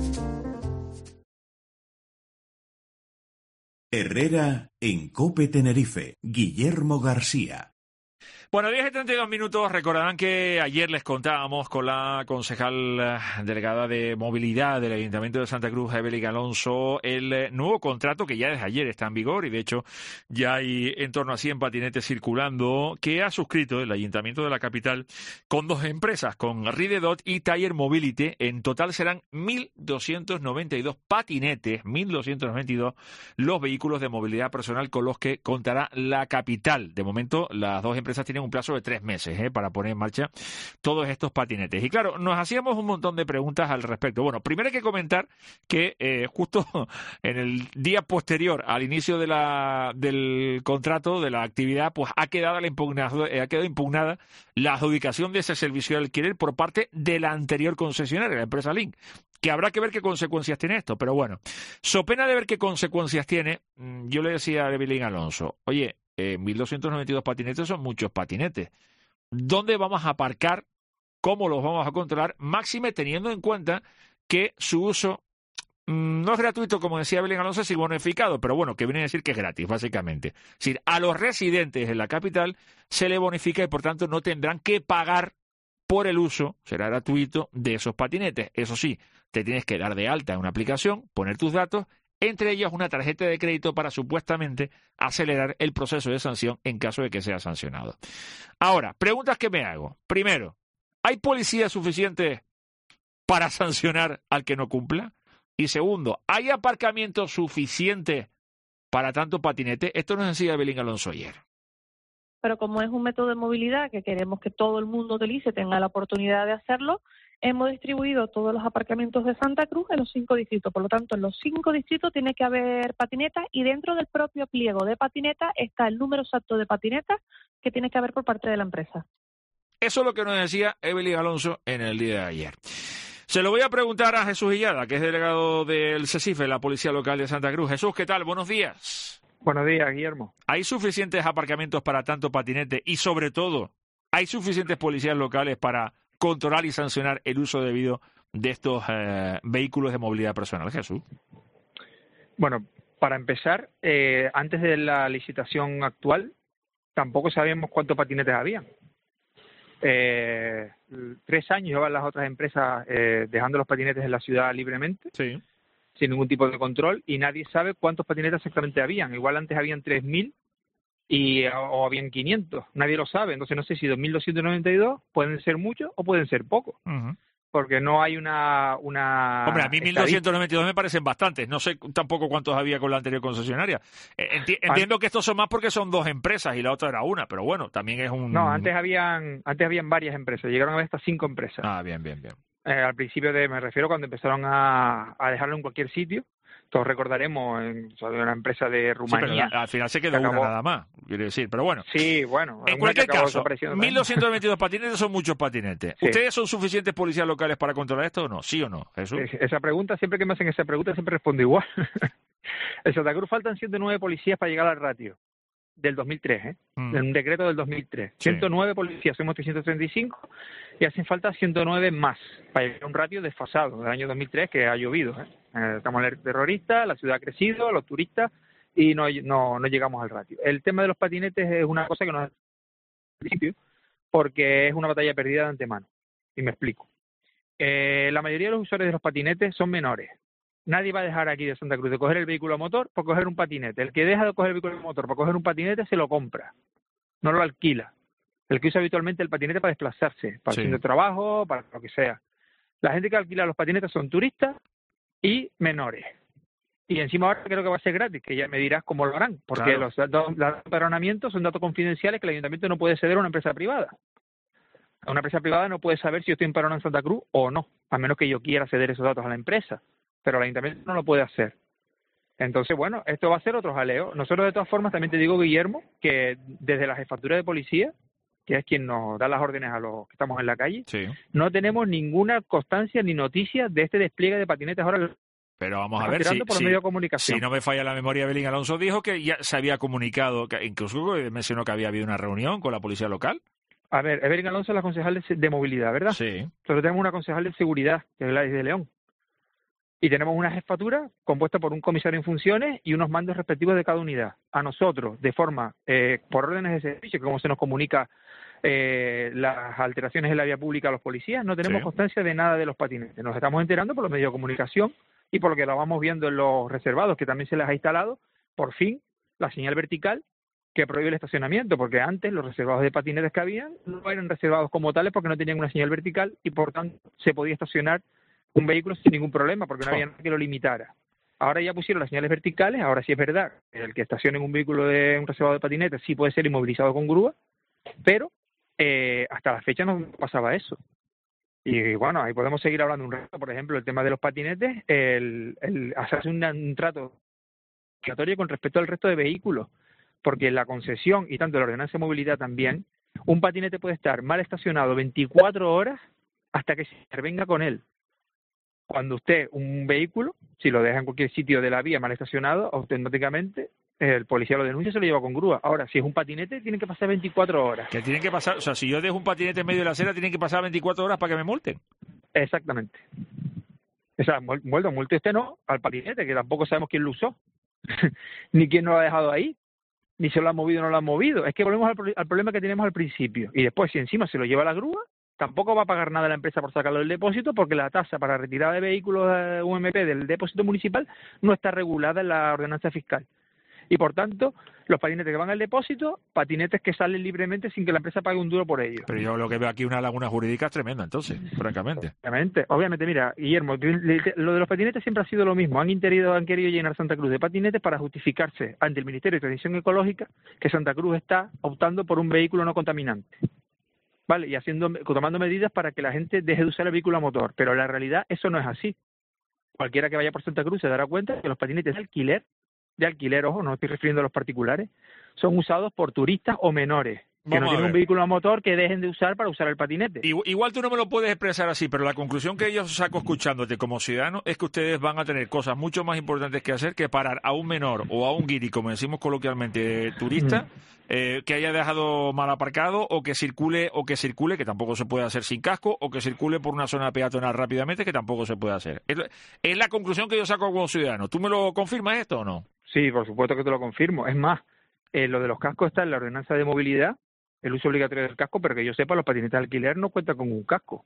Speaker 1: Herrera en Cope Tenerife. Guillermo García.
Speaker 2: Bueno, diez y treinta y dos minutos. Recordarán que ayer les contábamos con la concejal delegada de movilidad del Ayuntamiento de Santa Cruz, Evelyn Alonso, el nuevo contrato que ya desde ayer está en vigor y de hecho ya hay en torno a cien patinetes circulando que ha suscrito el Ayuntamiento de la capital con dos empresas, con Ridedot y Tire Mobility. En total serán mil doscientos noventa y dos patinetes, mil doscientos noventa y dos los vehículos de movilidad personal con los que contará la capital. De momento, las dos empresas tienen un plazo de tres meses ¿eh? para poner en marcha todos estos patinetes. Y claro, nos hacíamos un montón de preguntas al respecto. Bueno, primero hay que comentar que eh, justo en el día posterior al inicio de la, del contrato, de la actividad, pues ha quedado, la impugnada, eh, ha quedado impugnada la adjudicación de ese servicio de alquiler por parte de la anterior concesionaria, la empresa Link, que habrá que ver qué consecuencias tiene esto. Pero bueno, so pena de ver qué consecuencias tiene, yo le decía a Evelyn Alonso, oye, Eh, mil doscientos noventa y dos patinetes son muchos patinetes. ¿Dónde vamos a aparcar? ¿Cómo los vamos a controlar? Máxime teniendo en cuenta que su uso mmm, no es gratuito, como decía Belén Alonso, sino bonificado, pero bueno, que viene a decir que es gratis, básicamente. Es decir, a los residentes en la capital se le bonifica y por tanto no tendrán que pagar por el uso, será gratuito, de esos patinetes. Eso sí, te tienes que dar de alta en una aplicación, poner tus datos, entre ellos una tarjeta de crédito para supuestamente acelerar el proceso de sanción en caso de que sea sancionado. Ahora, preguntas que me hago. Primero, ¿hay policía suficiente para sancionar al que no cumpla? Y segundo, ¿hay aparcamiento suficiente para tanto patinete? Esto nos decía Evelyn Alonso ayer.
Speaker 23: Pero como es un método de movilidad que queremos que todo el mundo utilice, tenga la oportunidad de hacerlo, hemos distribuido todos los aparcamientos de Santa Cruz en los cinco distritos. Por lo tanto, en los cinco distritos tiene que haber patinetas y dentro del propio pliego de patinetas está el número exacto de patinetas que tiene que haber por parte de la empresa.
Speaker 2: Eso es lo que nos decía Evelyn Alonso en el día de ayer. Se lo voy a preguntar a Jesús Illada, que es delegado del CESIFE, la Policía Local de Santa Cruz. Jesús, ¿qué tal? Buenos días.
Speaker 24: Buenos días, Guillermo.
Speaker 2: ¿Hay suficientes aparcamientos para tanto patinete? Y sobre todo, ¿hay suficientes policías locales para controlar y sancionar el uso debido de estos eh, vehículos de movilidad personal, Jesús?
Speaker 24: Bueno, para empezar, eh, antes de la licitación actual, tampoco sabíamos cuántos patinetes había. Eh, tres años llevan las otras empresas eh, dejando los patinetes en la ciudad libremente,
Speaker 2: sí.
Speaker 24: sin ningún tipo de control, y nadie sabe cuántos patinetes exactamente habían. Igual antes habían tres mil y o habían quinientos, nadie lo sabe. Entonces no sé si dos mil doscientos noventa y dos pueden ser muchos o pueden ser pocos.
Speaker 2: Uh-huh.
Speaker 24: Porque no hay una... una
Speaker 2: Hombre, a mí mil doscientos noventa y dos me parecen bastantes. No sé tampoco cuántos había con la anterior concesionaria. Enti- entiendo que estos son más porque son dos empresas y la otra era una, pero bueno, también es un...
Speaker 24: No, antes habían antes habían varias empresas. Llegaron a haber hasta cinco empresas.
Speaker 2: Ah, bien, bien, bien.
Speaker 24: Eh, al principio, de me refiero cuando empezaron a, a dejarlo en cualquier sitio. Todos recordaremos, en, o sea, de una empresa de Rumanía.
Speaker 2: Sí, pero la, al final se quedó
Speaker 24: acabó,
Speaker 2: una nada más, quiere decir. Pero bueno.
Speaker 24: Sí, bueno.
Speaker 2: En cualquier caso, mil doscientos
Speaker 24: también.
Speaker 2: veintidós patinetes son muchos patinetes.
Speaker 24: Sí.
Speaker 2: ¿Ustedes son suficientes policías locales para controlar esto o no? ¿Sí o no, Jesús?
Speaker 24: Esa pregunta, siempre que me hacen esa pregunta, siempre respondo igual. En Santa Cruz faltan ciento nueve policías para llegar al ratio del dos mil tres, ¿eh?
Speaker 2: Mm.
Speaker 24: En un decreto del dos mil tres.
Speaker 2: Sí.
Speaker 24: ciento nueve policías, somos trescientos treinta y cinco y hacen falta ciento nueve más para llegar a un ratio desfasado del año dos mil tres, que ha llovido, ¿eh? Eh, estamos en el terrorista, la ciudad ha crecido, los turistas, y no, no, no llegamos al ratio. El tema de los patinetes es una cosa que nos al principio, porque es una batalla perdida de antemano, y me explico. Eh, la mayoría de los usuarios de los patinetes son menores. Nadie va a dejar aquí de Santa Cruz de coger el vehículo a motor por coger un patinete. El que deja de coger el vehículo a motor para coger un patinete se lo compra, no lo alquila. El que usa habitualmente el patinete para desplazarse, para
Speaker 2: Sí.
Speaker 24: haciendo trabajo, para lo que sea. La gente que alquila los patinetes son turistas y menores. Y encima ahora creo que va a ser gratis, que ya me dirás cómo lo harán, porque
Speaker 2: Claro.
Speaker 24: los datos, los datos de empadronamiento son datos confidenciales que el ayuntamiento no puede ceder a una empresa privada. Una empresa privada no puede saber si yo estoy empadronado en Santa Cruz o no, a menos que yo quiera ceder esos datos a la empresa, pero el ayuntamiento no lo puede hacer. Entonces, bueno, esto va a ser otro jaleo. Nosotros, de todas formas, también te digo, Guillermo, que desde la jefatura de policía, que es quien nos da las órdenes a los que estamos en la calle,
Speaker 2: Sí.
Speaker 24: no tenemos ninguna constancia ni noticia de este despliegue de patinetes ahora.
Speaker 2: Pero vamos a
Speaker 24: Estamos
Speaker 2: ver si,
Speaker 24: tirando por los
Speaker 2: si-
Speaker 24: medios de comunicación.
Speaker 2: si no me falla la memoria, Belín Alonso dijo que ya se había comunicado, que incluso mencionó que había habido una reunión con la policía local.
Speaker 24: A ver, Evelyn Alonso es la concejal de, de movilidad, ¿verdad?
Speaker 2: Sí.
Speaker 24: Nosotros tenemos una concejal de seguridad, que es Gladys de León. Y tenemos una jefatura compuesta por un comisario en funciones y unos mandos respectivos de cada unidad. A nosotros, de forma, eh, por órdenes de servicio, que como se nos comunica eh, las alteraciones en la vía pública a los policías, no tenemos
Speaker 2: Sí.
Speaker 24: constancia de nada de los patinetes. Nos estamos enterando por los medios de comunicación y por lo que lo vamos viendo en los reservados, que también se les ha instalado, por fin, la señal vertical que prohíbe el estacionamiento, porque antes los reservados de patinetes que habían no eran reservados como tales porque no tenían una señal vertical y por tanto se podía estacionar un vehículo sin ningún problema porque no había nada que lo limitara. Ahora ya pusieron las señales verticales, ahora sí es verdad que el que estacione en un vehículo de un reservado de patinetes sí puede ser inmovilizado con grúa, pero eh, hasta la fecha no pasaba eso. Y bueno, ahí podemos seguir hablando un rato, por ejemplo, el tema de los patinetes, el, el hacerse un, un trato obligatorio con respecto al resto de vehículos, porque en la concesión y tanto en la ordenanza de movilidad también, un patinete puede estar mal estacionado veinticuatro horas hasta que se intervenga con él. Cuando usted, un vehículo, si lo deja en cualquier sitio de la vía mal estacionado, automáticamente el policía lo denuncia y se lo lleva con grúa. Ahora, si es un patinete, tienen que pasar veinticuatro horas.
Speaker 2: Que tienen que pasar, o sea, si yo dejo un patinete en medio de la acera, tienen que pasar veinticuatro horas para que me multen.
Speaker 24: Exactamente. O sea, muerto, multe usted no, al patinete, que tampoco sabemos quién lo usó, ni quién no lo ha dejado ahí, ni se lo ha movido o no lo ha movido. Es que volvemos al, al problema que teníamos al principio. Y después, si encima se lo lleva la grúa, tampoco va a pagar nada la empresa por sacarlo del depósito, porque la tasa para retirada de vehículos eh, U M P del depósito municipal no está regulada en la ordenanza fiscal. Y por tanto, los patinetes que van al depósito, patinetes que salen libremente sin que la empresa pague un duro por ellos.
Speaker 2: Pero yo lo que veo aquí una laguna jurídica tremenda, entonces, francamente.
Speaker 24: Obviamente, obviamente, mira, Guillermo, lo de los patinetes siempre ha sido lo mismo. Han querido, han querido llenar Santa Cruz de patinetes para justificarse ante el Ministerio de Transición Ecológica que Santa Cruz está optando por un vehículo no contaminante. Vale, y haciendo, tomando medidas para que la gente deje de usar el vehículo a motor. Pero en la realidad eso no es así. Cualquiera que vaya por Santa Cruz se dará cuenta que los patinetes de alquiler, de alquiler, ojo, no estoy refiriendo a los particulares, son usados por turistas o menores que
Speaker 2: Vamos
Speaker 24: no
Speaker 2: a
Speaker 24: tienen
Speaker 2: ver.
Speaker 24: un vehículo a motor que dejen de usar para usar el patinete.
Speaker 2: Igual, igual tú no me lo puedes expresar así, pero la conclusión que yo saco escuchándote como ciudadano es que ustedes van a tener cosas mucho más importantes que hacer que parar a un menor o a un guiri, como decimos coloquialmente, turista, eh, que haya dejado mal aparcado o que circule, o que circule, que tampoco se puede hacer sin casco, o que circule por una zona peatonal rápidamente, que tampoco se puede hacer. Es, es la conclusión que yo saco como ciudadano. ¿Tú me lo confirmas esto o no?
Speaker 24: Sí, por supuesto que te lo confirmo. Es más, eh, lo de los cascos está en la ordenanza de movilidad, el uso obligatorio del casco, pero que yo sepa, los patinetes de alquiler no cuentan con un casco.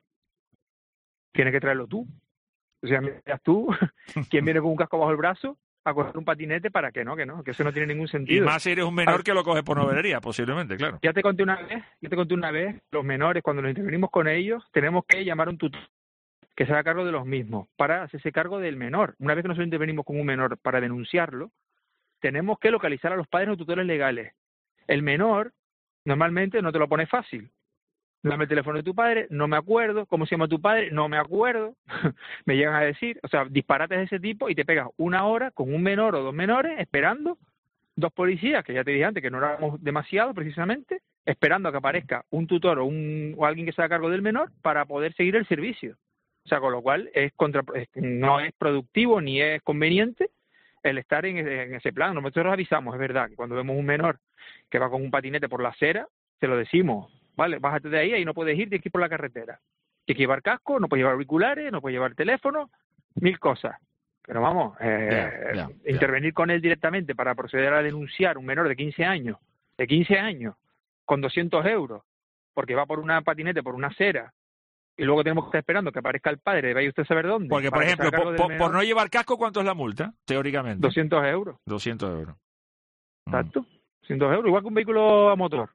Speaker 24: Tienes que traerlo tú. O sea, miras tú, ¿quién viene con un casco bajo el brazo a coger un patinete para que no, que no, que eso no tiene ningún sentido?
Speaker 2: Y más si eres un menor que lo coges por novelería, posiblemente, claro.
Speaker 24: Ya te conté una vez, ya te conté una vez, los menores, cuando nos intervenimos con ellos, tenemos que llamar a un tutor que se haga cargo de los mismos, para hacerse cargo del menor. Una vez que nosotros intervenimos con un menor para denunciarlo, tenemos que localizar a los padres o tutores legales. El menor, normalmente, no te lo pone fácil. Dame el teléfono de tu padre, no me acuerdo. ¿Cómo se llama tu padre? No me acuerdo. Me llegan a decir, o sea, disparates de ese tipo y te pegas una hora con un menor o dos menores esperando, dos policías, que ya te dije antes que no éramos demasiado precisamente, esperando a que aparezca un tutor o, un, o alguien que se haga cargo del menor para poder seguir el servicio. O sea, con lo cual es contra, no es productivo ni es conveniente el estar en, en ese plan. Nosotros avisamos, es verdad, que cuando vemos un menor que va con un patinete por la acera, se lo decimos, vale, bájate de ahí, ahí no puedes ir, tienes que ir por la carretera. Tienes que llevar casco, no puedes llevar auriculares, no puedes llevar teléfono, mil cosas. Pero vamos, eh,
Speaker 2: ya, ya,
Speaker 24: intervenir
Speaker 2: ya.
Speaker 24: con él directamente para proceder a denunciar a un menor de quince años, de quince años, con doscientos euros, porque va por una patinete, por una acera, y luego tenemos que estar esperando que aparezca el padre, vaya usted a saber dónde.
Speaker 2: Porque, por ejemplo, por, por, por no llevar casco, ¿cuánto es la multa, teóricamente?
Speaker 24: doscientos euros.
Speaker 2: doscientos euros.
Speaker 24: Exacto, doscientos euros, igual que un vehículo a motor.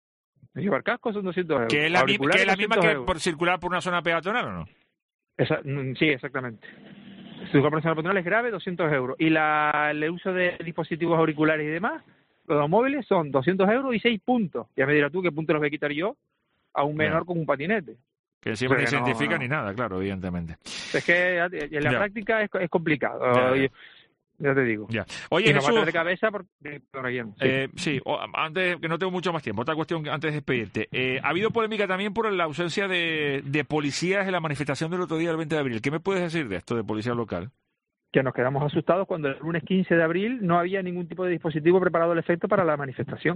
Speaker 24: Llevar casco son doscientos euros.
Speaker 2: ¿Que es la, mi, que es la misma que
Speaker 24: euros.
Speaker 2: por circular por una zona peatonal o no?
Speaker 24: Esa, sí, exactamente. Circular por una zona peatonal es grave, doscientos euros. Y la, el uso de dispositivos auriculares y demás, los móviles son doscientos euros y seis puntos. Ya me dirás tú qué puntos los voy a quitar yo a un menor yeah. con un patinete.
Speaker 2: Que siempre
Speaker 24: o sea,
Speaker 2: ni se identifica
Speaker 24: no, no.
Speaker 2: ni nada, claro, evidentemente.
Speaker 24: Es que en la
Speaker 2: ya.
Speaker 24: práctica es, es complicado.
Speaker 2: Ya, ya.
Speaker 24: Ya te digo.
Speaker 2: Ya. Oye,
Speaker 24: y no
Speaker 2: Jesús,
Speaker 24: va a de cabeza porque, por ahí, sí.
Speaker 2: Eh, sí, o, antes, que no tengo mucho más tiempo, otra cuestión antes de despedirte. Eh, ha habido polémica también por la ausencia de, de policías en la manifestación del otro día, el veinte de abril. ¿Qué me puedes decir de esto de policía local?
Speaker 24: Que nos quedamos asustados cuando el lunes quince de abril no había ningún tipo de dispositivo preparado al efecto para la manifestación.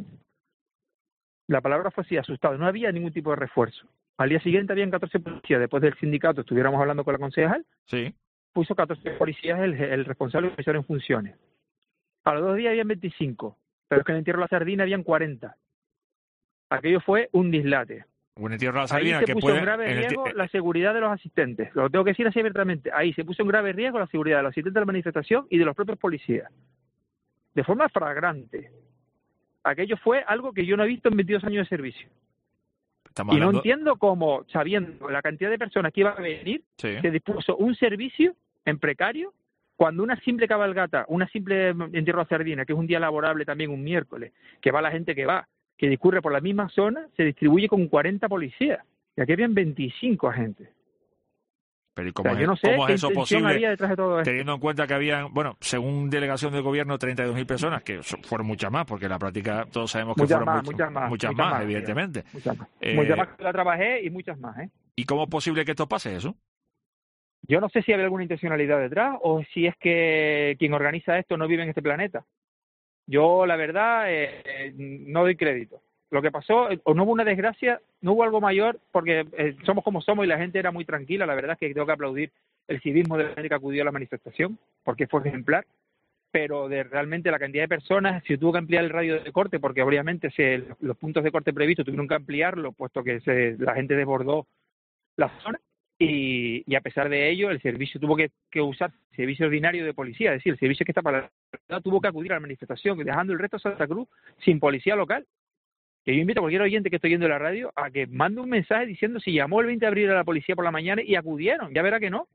Speaker 24: La palabra fue así, asustado. No había ningún tipo de refuerzo. Al día siguiente habían catorce policías. Después del sindicato estuviéramos hablando con la concejal.
Speaker 2: Sí.
Speaker 24: Puso catorce policías el, el responsable de en funciones. A los dos días habían veinticinco, pero es que en el entierro de la sardina habían cuarenta. Aquello fue un dislate.
Speaker 2: Un entierro de la sardina
Speaker 24: ahí se
Speaker 2: que
Speaker 24: puso
Speaker 2: puede...
Speaker 24: en grave
Speaker 2: en
Speaker 24: riesgo
Speaker 2: el...
Speaker 24: la seguridad de los asistentes. Lo tengo que decir así abiertamente. Ahí se puso en grave riesgo la seguridad de los asistentes de la manifestación y de los propios policías. De forma flagrante. Aquello fue algo que yo no he visto en veintidós años de servicio.
Speaker 2: Estamos
Speaker 24: y
Speaker 2: hablando...
Speaker 24: no entiendo cómo, sabiendo la cantidad de personas que iban a venir,
Speaker 2: sí.
Speaker 24: se dispuso un servicio en precario, cuando una simple cabalgata, una simple entierro a sardina, que es un día laborable también, un miércoles, que va la gente que va, que discurre por la misma zona, se distribuye con cuarenta policías. Y aquí habían veinticinco agentes.
Speaker 2: Pero ¿y cómo,
Speaker 24: o sea,
Speaker 2: es,
Speaker 24: yo no sé
Speaker 2: ¿cómo
Speaker 24: qué
Speaker 2: es eso
Speaker 24: intención
Speaker 2: posible,
Speaker 24: había detrás de todo esto?
Speaker 2: teniendo en cuenta que habían, bueno, según delegación del gobierno, treinta y dos mil personas, que fueron muchas más, porque en la práctica todos sabemos que
Speaker 24: muchas
Speaker 2: fueron
Speaker 24: más,
Speaker 2: mucho,
Speaker 24: muchas más,
Speaker 2: muchas,
Speaker 24: muchas
Speaker 2: más,
Speaker 24: más,
Speaker 2: evidentemente.
Speaker 24: Muchas más.
Speaker 2: Eh,
Speaker 24: muchas más que la trabajé y muchas más, ¿eh?
Speaker 2: ¿Y cómo es posible que esto pase, eso?
Speaker 24: Yo no sé si había alguna intencionalidad detrás o si es que quien organiza esto no vive en este planeta. Yo, la verdad, eh, eh, no doy crédito. Lo que pasó, o no hubo una desgracia, no hubo algo mayor, porque eh, somos como somos y la gente era muy tranquila. La verdad es que tengo que aplaudir el civismo de la gente que acudió a la manifestación, porque fue ejemplar. Pero de realmente la cantidad de personas, si tuvo que ampliar el radio de corte, porque obviamente se, los puntos de corte previstos tuvieron que ampliarlo, puesto que se, la gente desbordó la zona. Y, y a pesar de ello, el servicio tuvo que, que usar servicio ordinario de policía, es decir, el servicio que está para la tuvo que acudir a la manifestación, dejando el resto de Santa Cruz sin policía local. Que yo invito a cualquier oyente que esté oyendo la radio a que mande un mensaje diciendo si llamó el veinte de abril a la policía por la mañana y acudieron. Ya verá que no.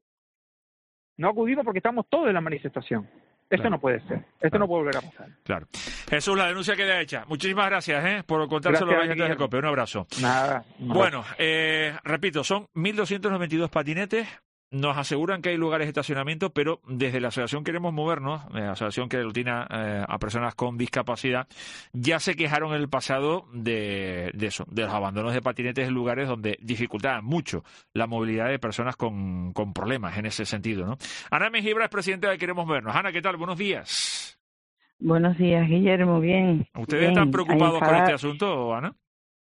Speaker 24: No acudimos porque estamos todos en la manifestación. Esto claro. no puede ser. Esto claro. no puede volver a pasar.
Speaker 2: Claro. Jesús, la denuncia queda hecha. Muchísimas gracias ¿eh? por contárselo a los oyentes de COPE. Un abrazo.
Speaker 24: Nada. No.
Speaker 2: Bueno, eh, repito, son mil doscientos noventa y dos patinetes. Nos aseguran que hay lugares de estacionamiento, pero desde la asociación queremos movernos, eh, la asociación que aglutina eh, a personas con discapacidad, ya se quejaron en el pasado de, de eso, de los abandonos de patinetes en lugares donde dificultaban mucho la movilidad de personas con, con problemas en ese sentido, ¿no? Ana Mengibra es presidenta de Queremos Movernos. Ana, ¿qué tal? Buenos días.
Speaker 5: Buenos días, Guillermo. Bien.
Speaker 2: ¿Ustedes
Speaker 5: bien.
Speaker 2: están preocupados
Speaker 5: Enfadar...
Speaker 2: con este asunto, Ana?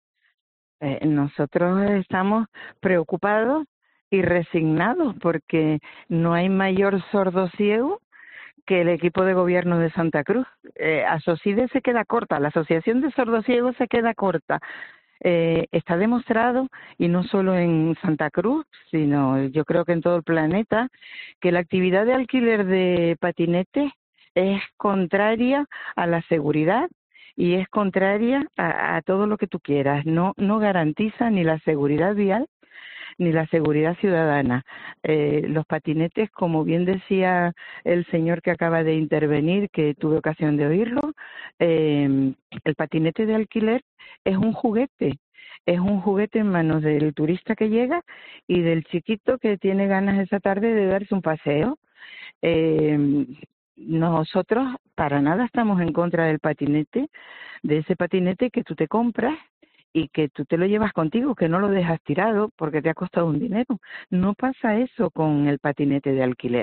Speaker 5: Eh, nosotros estamos preocupados y resignados porque no hay mayor sordociego que el equipo de gobierno de Santa Cruz. Eh, Asocide se queda corta, la Asociación de Sordociegos se queda corta eh, está demostrado, y no solo en Santa Cruz, sino yo creo que en todo el planeta, que la actividad de alquiler de patinetes es contraria a la seguridad y es contraria a, a todo lo que tú quieras. No, no garantiza ni la seguridad vial ni la seguridad ciudadana. Eh, los patinetes, como bien decía el señor que acaba de intervenir, que tuve ocasión de oírlo, eh, el patinete de alquiler es un juguete. Es un juguete en manos del turista que llega y del chiquito que tiene ganas esa tarde de darse un paseo. Eh, nosotros para nada estamos en contra del patinete, de ese patinete que tú te compras y que tú te lo llevas contigo, que no lo dejas tirado porque te ha costado un dinero. No pasa eso con el patinete de alquiler.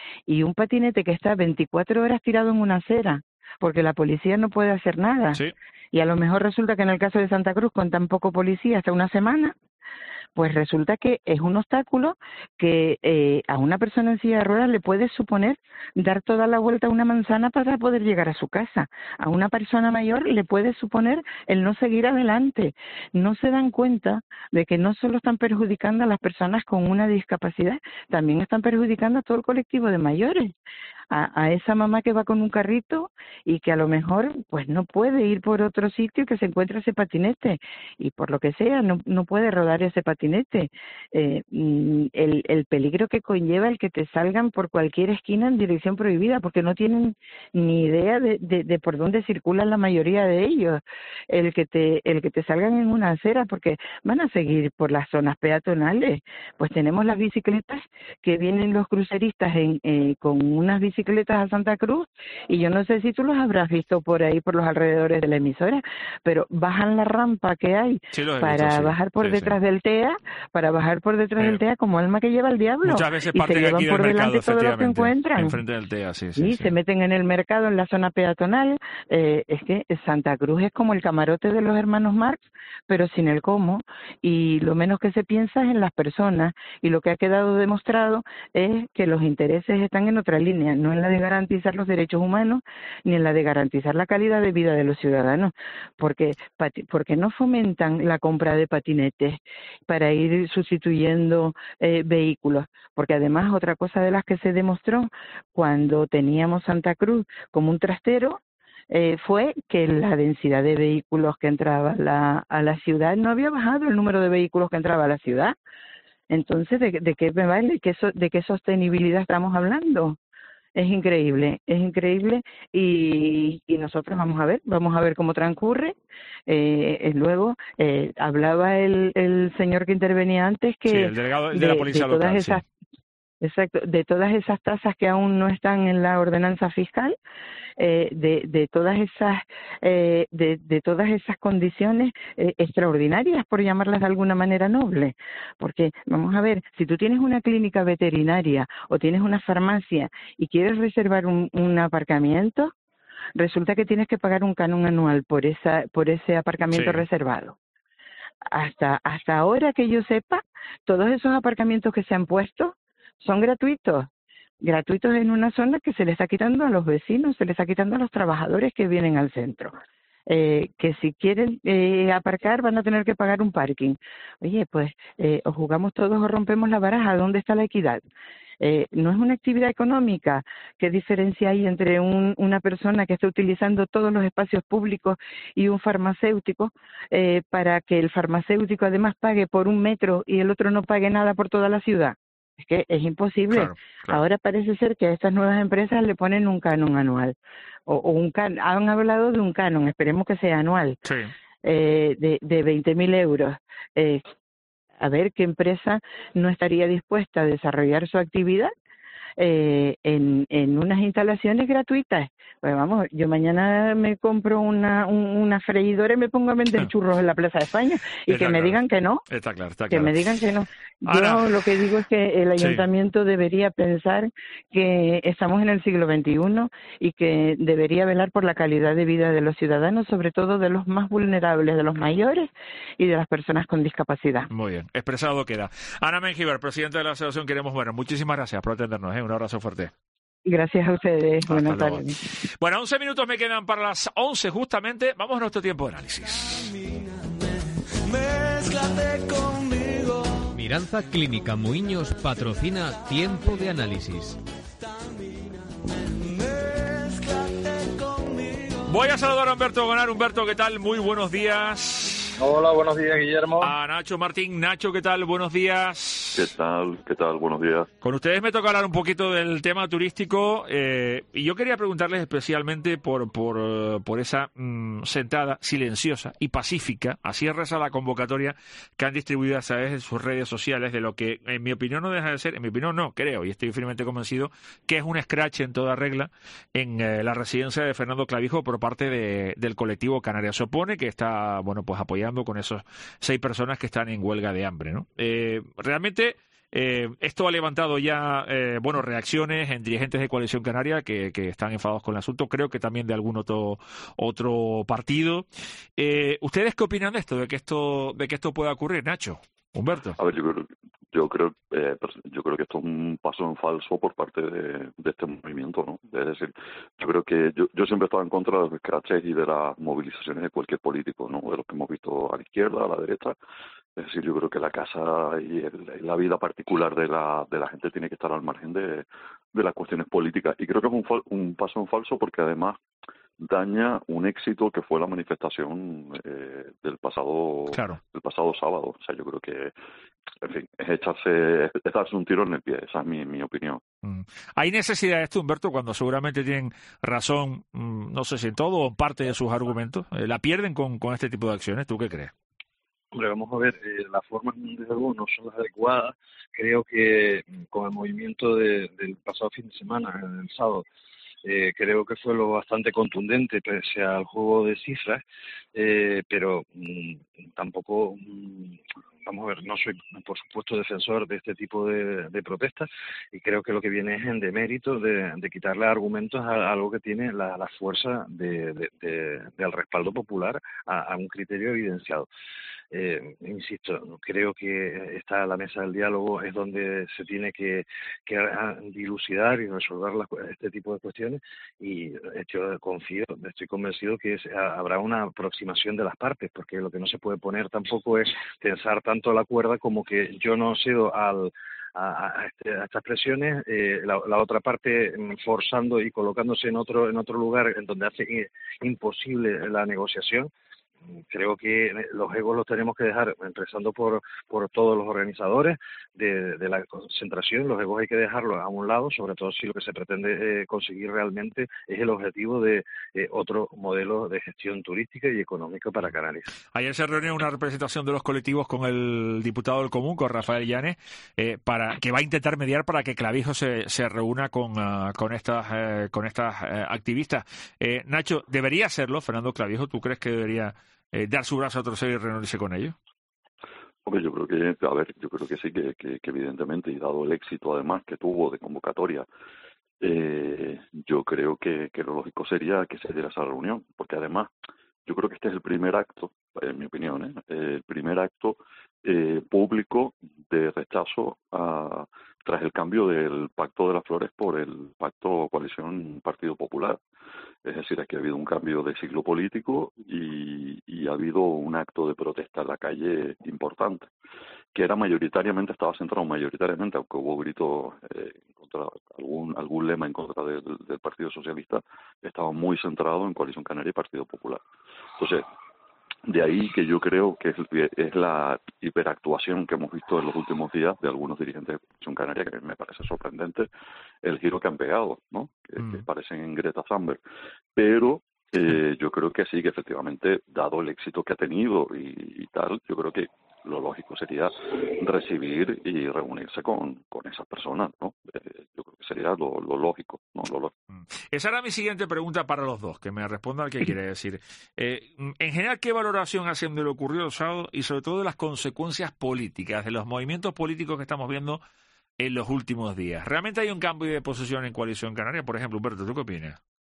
Speaker 5: Y un patinete que está veinticuatro horas tirado en una acera, porque la policía no puede hacer nada.
Speaker 2: Sí.
Speaker 5: Y a lo mejor resulta que en el caso de Santa Cruz, con tan poco policía, hasta una semana, pues resulta que es un obstáculo que eh, a una persona en silla de ruedas le puede suponer dar toda la vuelta a una manzana para poder llegar a su casa. A una persona mayor le puede suponer el no seguir adelante. No se dan cuenta de que no solo están perjudicando a las personas con una discapacidad, también están perjudicando a todo el colectivo de mayores. A, a esa mamá que va con un carrito y que a lo mejor pues no puede ir por otro sitio y que se encuentra ese patinete y por lo que sea no, no puede rodar ese patinete. Eh, el, el peligro que conlleva el que te salgan por cualquier esquina en dirección prohibida, porque no tienen ni idea de, de, de por dónde circulan la mayoría de ellos. El que te el que te salgan en una acera porque van a seguir por las zonas peatonales. Pues tenemos las bicicletas que vienen los cruceristas en, eh, con unas bicicletas bicicletas a Santa Cruz, y yo no sé si tú los habrás visto por ahí, por los alrededores de la emisora, pero bajan la rampa que hay
Speaker 2: sí,
Speaker 5: para
Speaker 2: visto, sí.
Speaker 5: bajar por
Speaker 2: sí,
Speaker 5: detrás
Speaker 2: sí.
Speaker 5: del T E A, para bajar por detrás
Speaker 2: Pero,
Speaker 5: del T E A como alma que lleva el diablo.
Speaker 2: Muchas veces
Speaker 5: y
Speaker 2: parten
Speaker 5: se llevan
Speaker 2: aquí
Speaker 5: por
Speaker 2: del
Speaker 5: delante
Speaker 2: mercado,
Speaker 5: todo lo que encuentran.
Speaker 2: enfrente del T E A, sí, sí,
Speaker 5: Sí,
Speaker 2: sí.
Speaker 5: se meten en el mercado, en la zona peatonal. Eh, es que Santa Cruz es como el camarote de los hermanos Marx, pero sin el cómo, y lo menos que se piensa es en las personas, y lo que ha quedado demostrado es que los intereses están en otra línea, no en la de garantizar los derechos humanos, ni en la de garantizar la calidad de vida de los ciudadanos, porque, porque no fomentan la compra de patinetes para ir sustituyendo eh, vehículos, porque además otra cosa de las que se demostró cuando teníamos Santa Cruz como un trastero, Eh, fue que la densidad de vehículos que entraba a la, a la ciudad no había bajado el número de vehículos que entraba a la ciudad. Entonces, ¿de, de qué me vale? ¿De qué, so, ¿De qué sostenibilidad estamos hablando? Es increíble, es increíble y, y nosotros vamos a ver, vamos a ver cómo transcurre. Eh, eh, luego eh, hablaba el, el señor que intervenía antes que
Speaker 2: sí, el delegado de, de la policía
Speaker 5: de todas
Speaker 2: local,
Speaker 5: esas,
Speaker 2: sí.
Speaker 5: Exacto, de todas esas tasas que aún no están en la ordenanza fiscal, eh, de, de todas esas eh, de, de todas esas condiciones eh, extraordinarias, por llamarlas de alguna manera noble, porque vamos a ver, si tú tienes una clínica veterinaria o tienes una farmacia y quieres reservar un, un aparcamiento, resulta que tienes que pagar un canon anual por esa por ese aparcamiento sí. reservado. Hasta hasta ahora que yo sepa, todos esos aparcamientos que se han puesto son gratuitos, gratuitos en una zona que se le está quitando a los vecinos, se le está quitando a los trabajadores que vienen al centro. Eh, que si quieren eh, aparcar van a tener que pagar un parking. Oye, pues eh, o jugamos todos o rompemos la baraja, ¿dónde está la equidad? Eh, no es una actividad económica. ¿Qué diferencia hay entre un, una persona que está utilizando todos los espacios públicos y un farmacéutico eh, para que el farmacéutico además pague por un metro y el otro no pague nada por toda la ciudad? Es que es imposible. Claro, claro. Ahora parece ser que a estas nuevas empresas le ponen un canon anual. O, o un can, han hablado de un canon, esperemos que sea anual,
Speaker 2: sí.
Speaker 5: eh, de, de veinte mil euros. Eh, a ver qué empresa no estaría dispuesta a desarrollar su actividad eh, en, en unas instalaciones gratuitas. Pues vamos, yo mañana me compro una, un, una freidora y me pongo a vender churros en la Plaza de España y está que me claro. digan que no.
Speaker 2: Está claro, está
Speaker 5: que
Speaker 2: claro.
Speaker 5: me digan que no. Yo
Speaker 2: Ahora,
Speaker 5: lo que digo es que el ayuntamiento
Speaker 2: sí.
Speaker 5: debería pensar que estamos en el siglo veintiuno y que debería velar por la calidad de vida de los ciudadanos, sobre todo de los más vulnerables, de los mayores y de las personas con discapacidad.
Speaker 2: Muy bien, expresado queda. Ana Mengíbar, presidenta de la Asociación Queremos Bueno, muchísimas gracias por atendernos, ¿eh? Un abrazo fuerte.
Speaker 5: Gracias a ustedes.
Speaker 2: Hasta
Speaker 5: Buenas
Speaker 2: luego.
Speaker 5: tardes.
Speaker 2: Bueno, once minutos me quedan para las once justamente. Vamos a nuestro tiempo de análisis.
Speaker 15: mézclate conmigo.
Speaker 6: Miranza Clínica Muiños patrocina Tiempo de Análisis.
Speaker 2: Voy a saludar a Humberto Gonar. Humberto, ¿qué tal? Muy buenos días.
Speaker 8: Hola, buenos días, Guillermo.
Speaker 2: A Nacho Martín. Nacho, ¿qué tal? Buenos días.
Speaker 8: ¿Qué tal? ¿Qué tal? Buenos días.
Speaker 2: Con ustedes me toca hablar un poquito del tema turístico eh, y yo quería preguntarles especialmente por por, por esa mmm, sentada silenciosa y pacífica, así reza la convocatoria que han distribuido a través de sus redes sociales de lo que, en mi opinión, no deja de ser, en mi opinión no, creo, y estoy firmemente convencido, que es un scratch en toda regla en eh, la residencia de Fernando Clavijo por parte de, del colectivo Canarias. Supone que está, bueno, pues apoyando con esos seis personas que están en huelga de hambre, ¿no? Eh, realmente Eh, esto ha levantado ya eh, bueno, reacciones en dirigentes de Coalición Canaria que, que están enfadados con el asunto, creo que también de algún otro otro partido. Eh, ¿Ustedes qué opinan de esto, de que esto de que esto pueda ocurrir, Nacho? Humberto.
Speaker 8: A ver, yo creo, yo creo, eh, yo creo que esto es un paso en falso por parte de, de este movimiento, ¿no? Es decir, yo creo que yo, yo siempre he estado en contra de los scratches y de las movilizaciones de cualquier político, ¿no? De los que hemos visto a la izquierda, a la derecha. Es decir, yo creo que la casa y el, la vida particular de la de la gente tiene que estar al margen de, de las cuestiones políticas. Y creo que es un, un paso en falso porque además daña un éxito que fue la manifestación eh, del pasado
Speaker 2: claro.
Speaker 8: del pasado sábado. O sea, yo creo que, en fin, es echarse, es darse un tiro en el pie. Esa es mi, mi opinión.
Speaker 2: Mm. ¿Hay necesidad de esto, Humberto, cuando seguramente tienen razón, mm, no sé si en todo o en parte de sus argumentos? Eh, ¿La pierden con, con este tipo de acciones? ¿Tú qué crees?
Speaker 9: Hombre, vamos a ver, eh, las formas de luego no son las adecuadas. Creo que con el movimiento de, del pasado fin de semana, el sábado, eh, creo que fue lo bastante contundente pese al juego de cifras, eh, pero mmm, tampoco, mmm, vamos a ver, no soy por supuesto defensor de este tipo de, de protestas y creo que lo que viene es en demérito de, de quitarle argumentos a, a algo que tiene la, la fuerza de, de, de, del respaldo popular a, a un criterio evidenciado. Eh, insisto, creo que está la mesa del diálogo, es donde se tiene que, que dilucidar y resolver las, este tipo de cuestiones y yo confío, estoy convencido que es, habrá una aproximación de las partes, porque lo que no se puede poner tampoco es tensar tanto la cuerda como que yo no cedo al A, a, este, a estas presiones, eh, la, la otra parte forzando y colocándose en otro en otro lugar en donde hace imposible la negociación. Creo que los egos los tenemos que dejar, empezando por por todos los organizadores de, de la concentración. Los egos hay que dejarlos a un lado, sobre todo si lo que se pretende eh, conseguir realmente es el objetivo de eh, otro modelo de gestión turística y económica para Canarias.
Speaker 2: Ayer se reunió una representación de los colectivos con el diputado del Común, con Rafael Llanes, eh, para que va a intentar mediar para que Clavijo se, se reúna con, uh, con estas eh, con estas eh, activistas. Eh, Nacho, ¿debería hacerlo Fernando Clavijo? ¿Tú crees que debería Eh, dar su brazo a torcer y reunirse con ellos?
Speaker 8: Hombre, yo creo que, a ver, yo creo que sí, que, que, que evidentemente, y dado el éxito además que tuvo de convocatoria, eh, yo creo que, que lo lógico sería que se diera esa reunión, porque además yo creo que este es el primer acto, en mi opinión, ¿eh? el primer acto eh, público de rechazo a, tras el cambio del Pacto de las Flores por el Pacto Coalición Partido Popular. Es decir, aquí ha habido un cambio de ciclo político y, y ha habido un acto de protesta en la calle importante, que era mayoritariamente, estaba centrado mayoritariamente, aunque hubo gritos eh, contra algún algún lema en contra del, del Partido Socialista, estaba muy centrado en Coalición Canaria y Partido Popular. Entonces, de ahí que yo creo que es, es la hiperactuación que hemos visto en los últimos días de algunos dirigentes de Coalición Canaria, que me parece sorprendente el giro que han pegado, ¿no? Que, mm. que parecen en Greta Thunberg. Pero eh, yo creo que sí, que efectivamente, dado el éxito que ha tenido y, y tal, yo creo que lo lógico sería recibir y reunirse con, con esas personas, ¿no? Eh, yo creo que sería lo, lo lógico, ¿no? Lo lógico.
Speaker 2: Esa era mi siguiente pregunta para los dos, que me respondan qué quiere decir. Eh, en general, ¿qué valoración hacen de lo ocurrido el sábado y sobre todo de las consecuencias políticas, de los movimientos políticos que estamos viendo en los últimos días? ¿Realmente hay un cambio de posición en Coalición Canaria? Por ejemplo, Humberto, ¿tú qué opinas?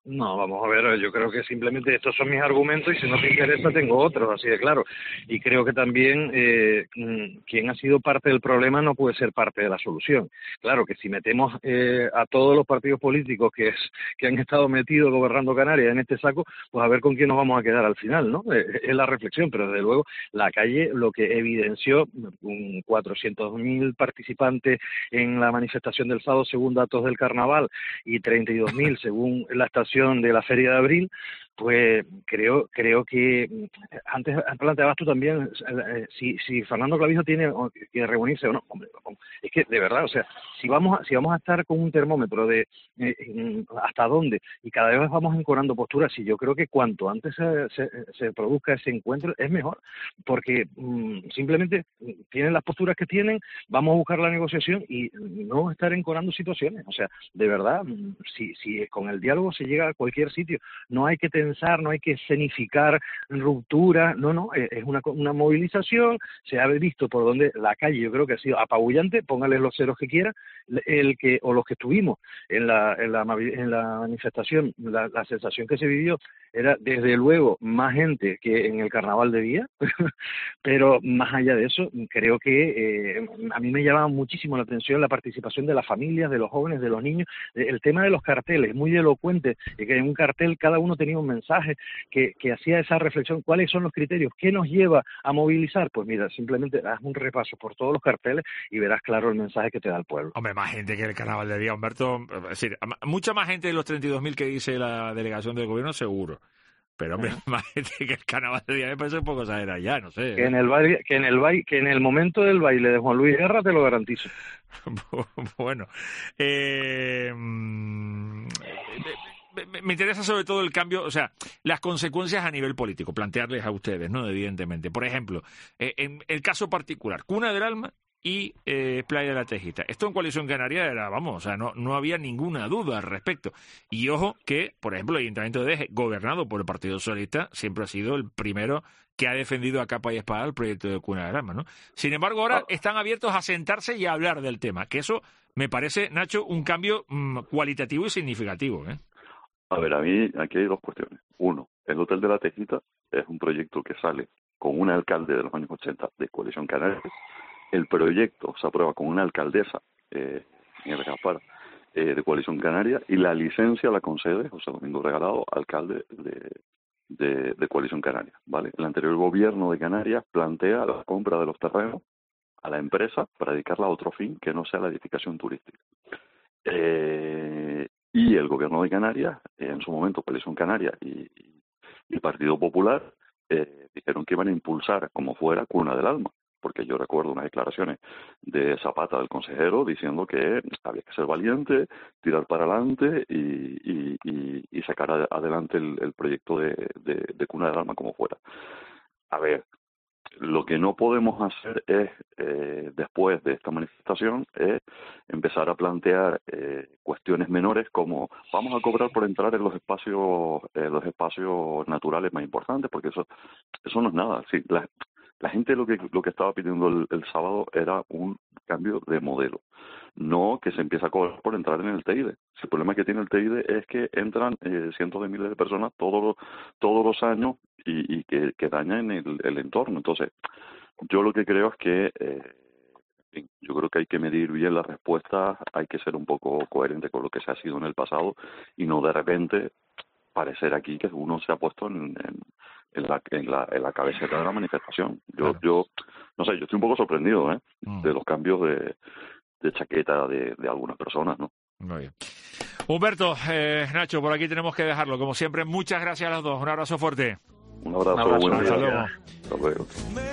Speaker 9: No, vamos a ver, yo creo que simplemente estos son mis argumentos y si no te interesa tengo otros, así de claro. Y creo que también eh, quien ha sido parte del problema no puede ser parte de la solución. Claro que si metemos eh, a todos los partidos políticos que, es, que han estado metidos gobernando Canarias en este saco, pues a ver con quién nos vamos a quedar al final, ¿no? Eh, es la reflexión, pero desde luego la calle lo que evidenció, un cuatrocientos mil participantes en la manifestación del sábado según datos del carnaval y treinta y dos mil según la estación de la Feria de Abril, pues creo creo que antes planteabas tú también eh, si si Fernando Clavijo tiene que reunirse o no. Hombre, es que de verdad, o sea, si vamos a, si vamos a estar con un termómetro de eh, hasta dónde y cada vez vamos encorando posturas, y yo creo que cuanto antes se, se, se produzca ese encuentro es mejor, porque mmm, simplemente tienen las posturas que tienen, vamos a buscar la negociación y no estar encorando situaciones. O sea, de verdad, si si con el diálogo se llega a cualquier sitio, no hay que tener pensar, no hay que escenificar ruptura, no, no, es una, una movilización, se ha visto por donde la calle, yo creo que ha sido apabullante, póngale los ceros que quiera, el que, o los que estuvimos en la, en la, en la manifestación, la, la sensación que se vivió era desde luego más gente que en el carnaval de día, pero más allá de eso, creo que eh, a mí me llamaba muchísimo la atención la participación de las familias, de los jóvenes, de los niños, el tema de los carteles, muy elocuente, que en un cartel cada uno tenía un mensaje que, que hacía esa reflexión. ¿Cuáles son los criterios? ¿Qué nos lleva a movilizar? Pues mira, simplemente haz un repaso por todos los carteles y verás claro el mensaje que te da el pueblo.
Speaker 2: Hombre, más gente que el carnaval de día, Humberto. Es decir, mucha más gente de los treinta y dos mil que dice la delegación del gobierno, seguro. Pero, hombre, más gente que el carnaval de día me parece un poco exagerado ya, no sé.
Speaker 9: Que en el baile, que en el baile, que en el momento del baile de Juan Luis Guerra te lo garantizo.
Speaker 2: Bueno, eh... Me, me interesa sobre todo el cambio, o sea, las consecuencias a nivel político, plantearles a ustedes, ¿no? Evidentemente. Por ejemplo, eh, en el caso particular, Cuna del Alma y eh, Playa de la Tejita. Esto en Coalición Canaria era, vamos, o sea, no, no había ninguna duda al respecto. Y ojo que, por ejemplo, el Ayuntamiento de Deje, gobernado por el Partido Socialista, siempre ha sido el primero que ha defendido a capa y espada el proyecto de Cuna del Alma, ¿no? Sin embargo, ahora están abiertos a sentarse y a hablar del tema, que eso me parece, Nacho, un cambio mmm, cualitativo y significativo, ¿eh?
Speaker 8: A ver, a mí aquí hay dos cuestiones. Uno, el Hotel de la Tejita es un proyecto que sale con un alcalde de los años ochenta de Coalición Canaria. El proyecto se aprueba con una alcaldesa, eh, Nieves Gaspar, eh, de Coalición Canaria, y la licencia la concede José Domingo Regalado, alcalde de, de, de Coalición Canaria, ¿vale? El anterior gobierno de Canarias plantea la compra de los terrenos a la empresa para dedicarla a otro fin que no sea la edificación turística. Eh... Y el gobierno de Canarias, eh, en su momento Coalición Canaria y, y Partido Popular, eh, dijeron que iban a impulsar como fuera Cuna del Alma, porque yo recuerdo unas declaraciones de Zapata, del consejero, diciendo que había que ser valiente, tirar para adelante y, y, y, y sacar adelante el, el proyecto de, de, de Cuna del Alma como fuera. A ver, lo que no podemos hacer es, eh, después de esta manifestación, es empezar a plantear eh, cuestiones menores como vamos a cobrar por entrar en los espacios eh, los espacios naturales más importantes, porque eso eso no es nada. Sí, la, la gente lo que lo que estaba pidiendo el, el sábado era un cambio de modelo, no que se empiece a cobrar por entrar en el T I D E. El problema que tiene el T I D E es que entran eh, cientos de miles de personas todos los, todos los años y, y que, que dañan el, el entorno. Entonces, yo lo que creo es que eh, yo creo que hay que medir bien las respuestas, hay que ser un poco coherente con lo que se ha sido en el pasado y no de repente parecer aquí que uno se ha puesto en, en, en, la, en, la, en la cabecera de la manifestación. Yo, claro. yo no sé, yo estoy un poco sorprendido ¿eh? mm. de los cambios de, de chaqueta de, de algunas personas, ¿no?
Speaker 2: Muy bien. Humberto, eh, Nacho, por aquí tenemos que dejarlo. Como siempre, muchas gracias a los dos. Un abrazo fuerte.
Speaker 8: Un abrazo, Un abrazo buen día. Hasta luego. Hasta luego.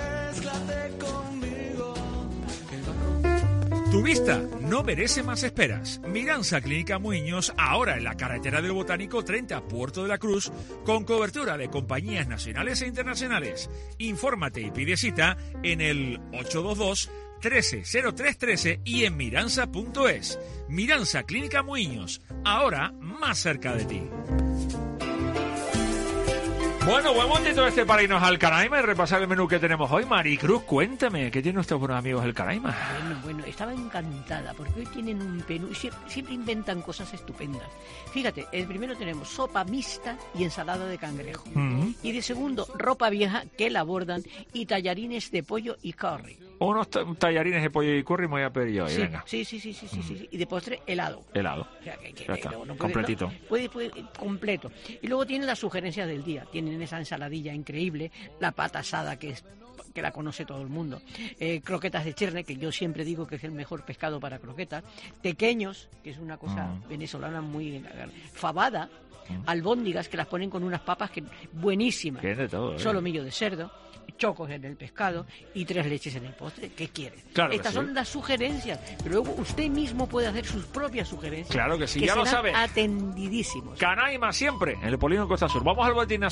Speaker 2: Tu vista no merece más esperas. Miranza Clínica Muiños, ahora en la carretera del Botánico treinta, Puerto de la Cruz, con cobertura de compañías nacionales e internacionales. Infórmate y pide cita en el ocho dos dos, trece cero tres trece y en miranza punto es. Miranza Clínica Muiños, ahora más cerca de ti. Bueno, buen momentito este para irnos al Canaima y repasar el menú que tenemos hoy. Maricruz, cuéntame, ¿qué tienen nuestros buenos amigos del Canaima?
Speaker 16: Bueno, bueno, estaba encantada porque hoy tienen un menú, siempre, siempre inventan cosas estupendas. Fíjate, el primero tenemos sopa mixta y ensalada de cangrejo.
Speaker 2: Mm.
Speaker 16: Y de segundo, ropa vieja que la abordan y tallarines de pollo y curry.
Speaker 2: Unos t- tallarines de pollo y curry me voy a pedir yo hoy,
Speaker 16: Sí,
Speaker 2: venga.
Speaker 16: sí, sí, sí, sí, sí, sí, sí. Y de postre, helado.
Speaker 2: Helado.
Speaker 16: O sea, que, que,
Speaker 2: Ya está,
Speaker 16: no- no puede-
Speaker 2: completito.
Speaker 16: no, puede, puede, completo. Y luego tienen las sugerencias del día. Tienen esa ensaladilla increíble, la pata asada que es que la conoce todo el mundo, eh, croquetas de cherne, que yo siempre digo que es el mejor pescado para croquetas, tequeños, que es una cosa
Speaker 2: Mm.
Speaker 16: venezolana muy... fabada, albóndigas, que las ponen con unas papas que buenísimas,
Speaker 2: Tiene de todo, ¿eh?
Speaker 16: solomillo de cerdo, chocos en el pescado y tres leches en el postre. ¿Qué quiere?
Speaker 2: Claro que
Speaker 16: Estas
Speaker 2: sí.
Speaker 16: son las sugerencias, pero luego usted mismo puede hacer sus propias sugerencias.
Speaker 2: Claro que sí, ya lo
Speaker 16: serán
Speaker 2: sabe.
Speaker 16: atendidísimos.
Speaker 2: Canaima siempre, en el Polígono Costa Sur. Vamos al boletín nacional.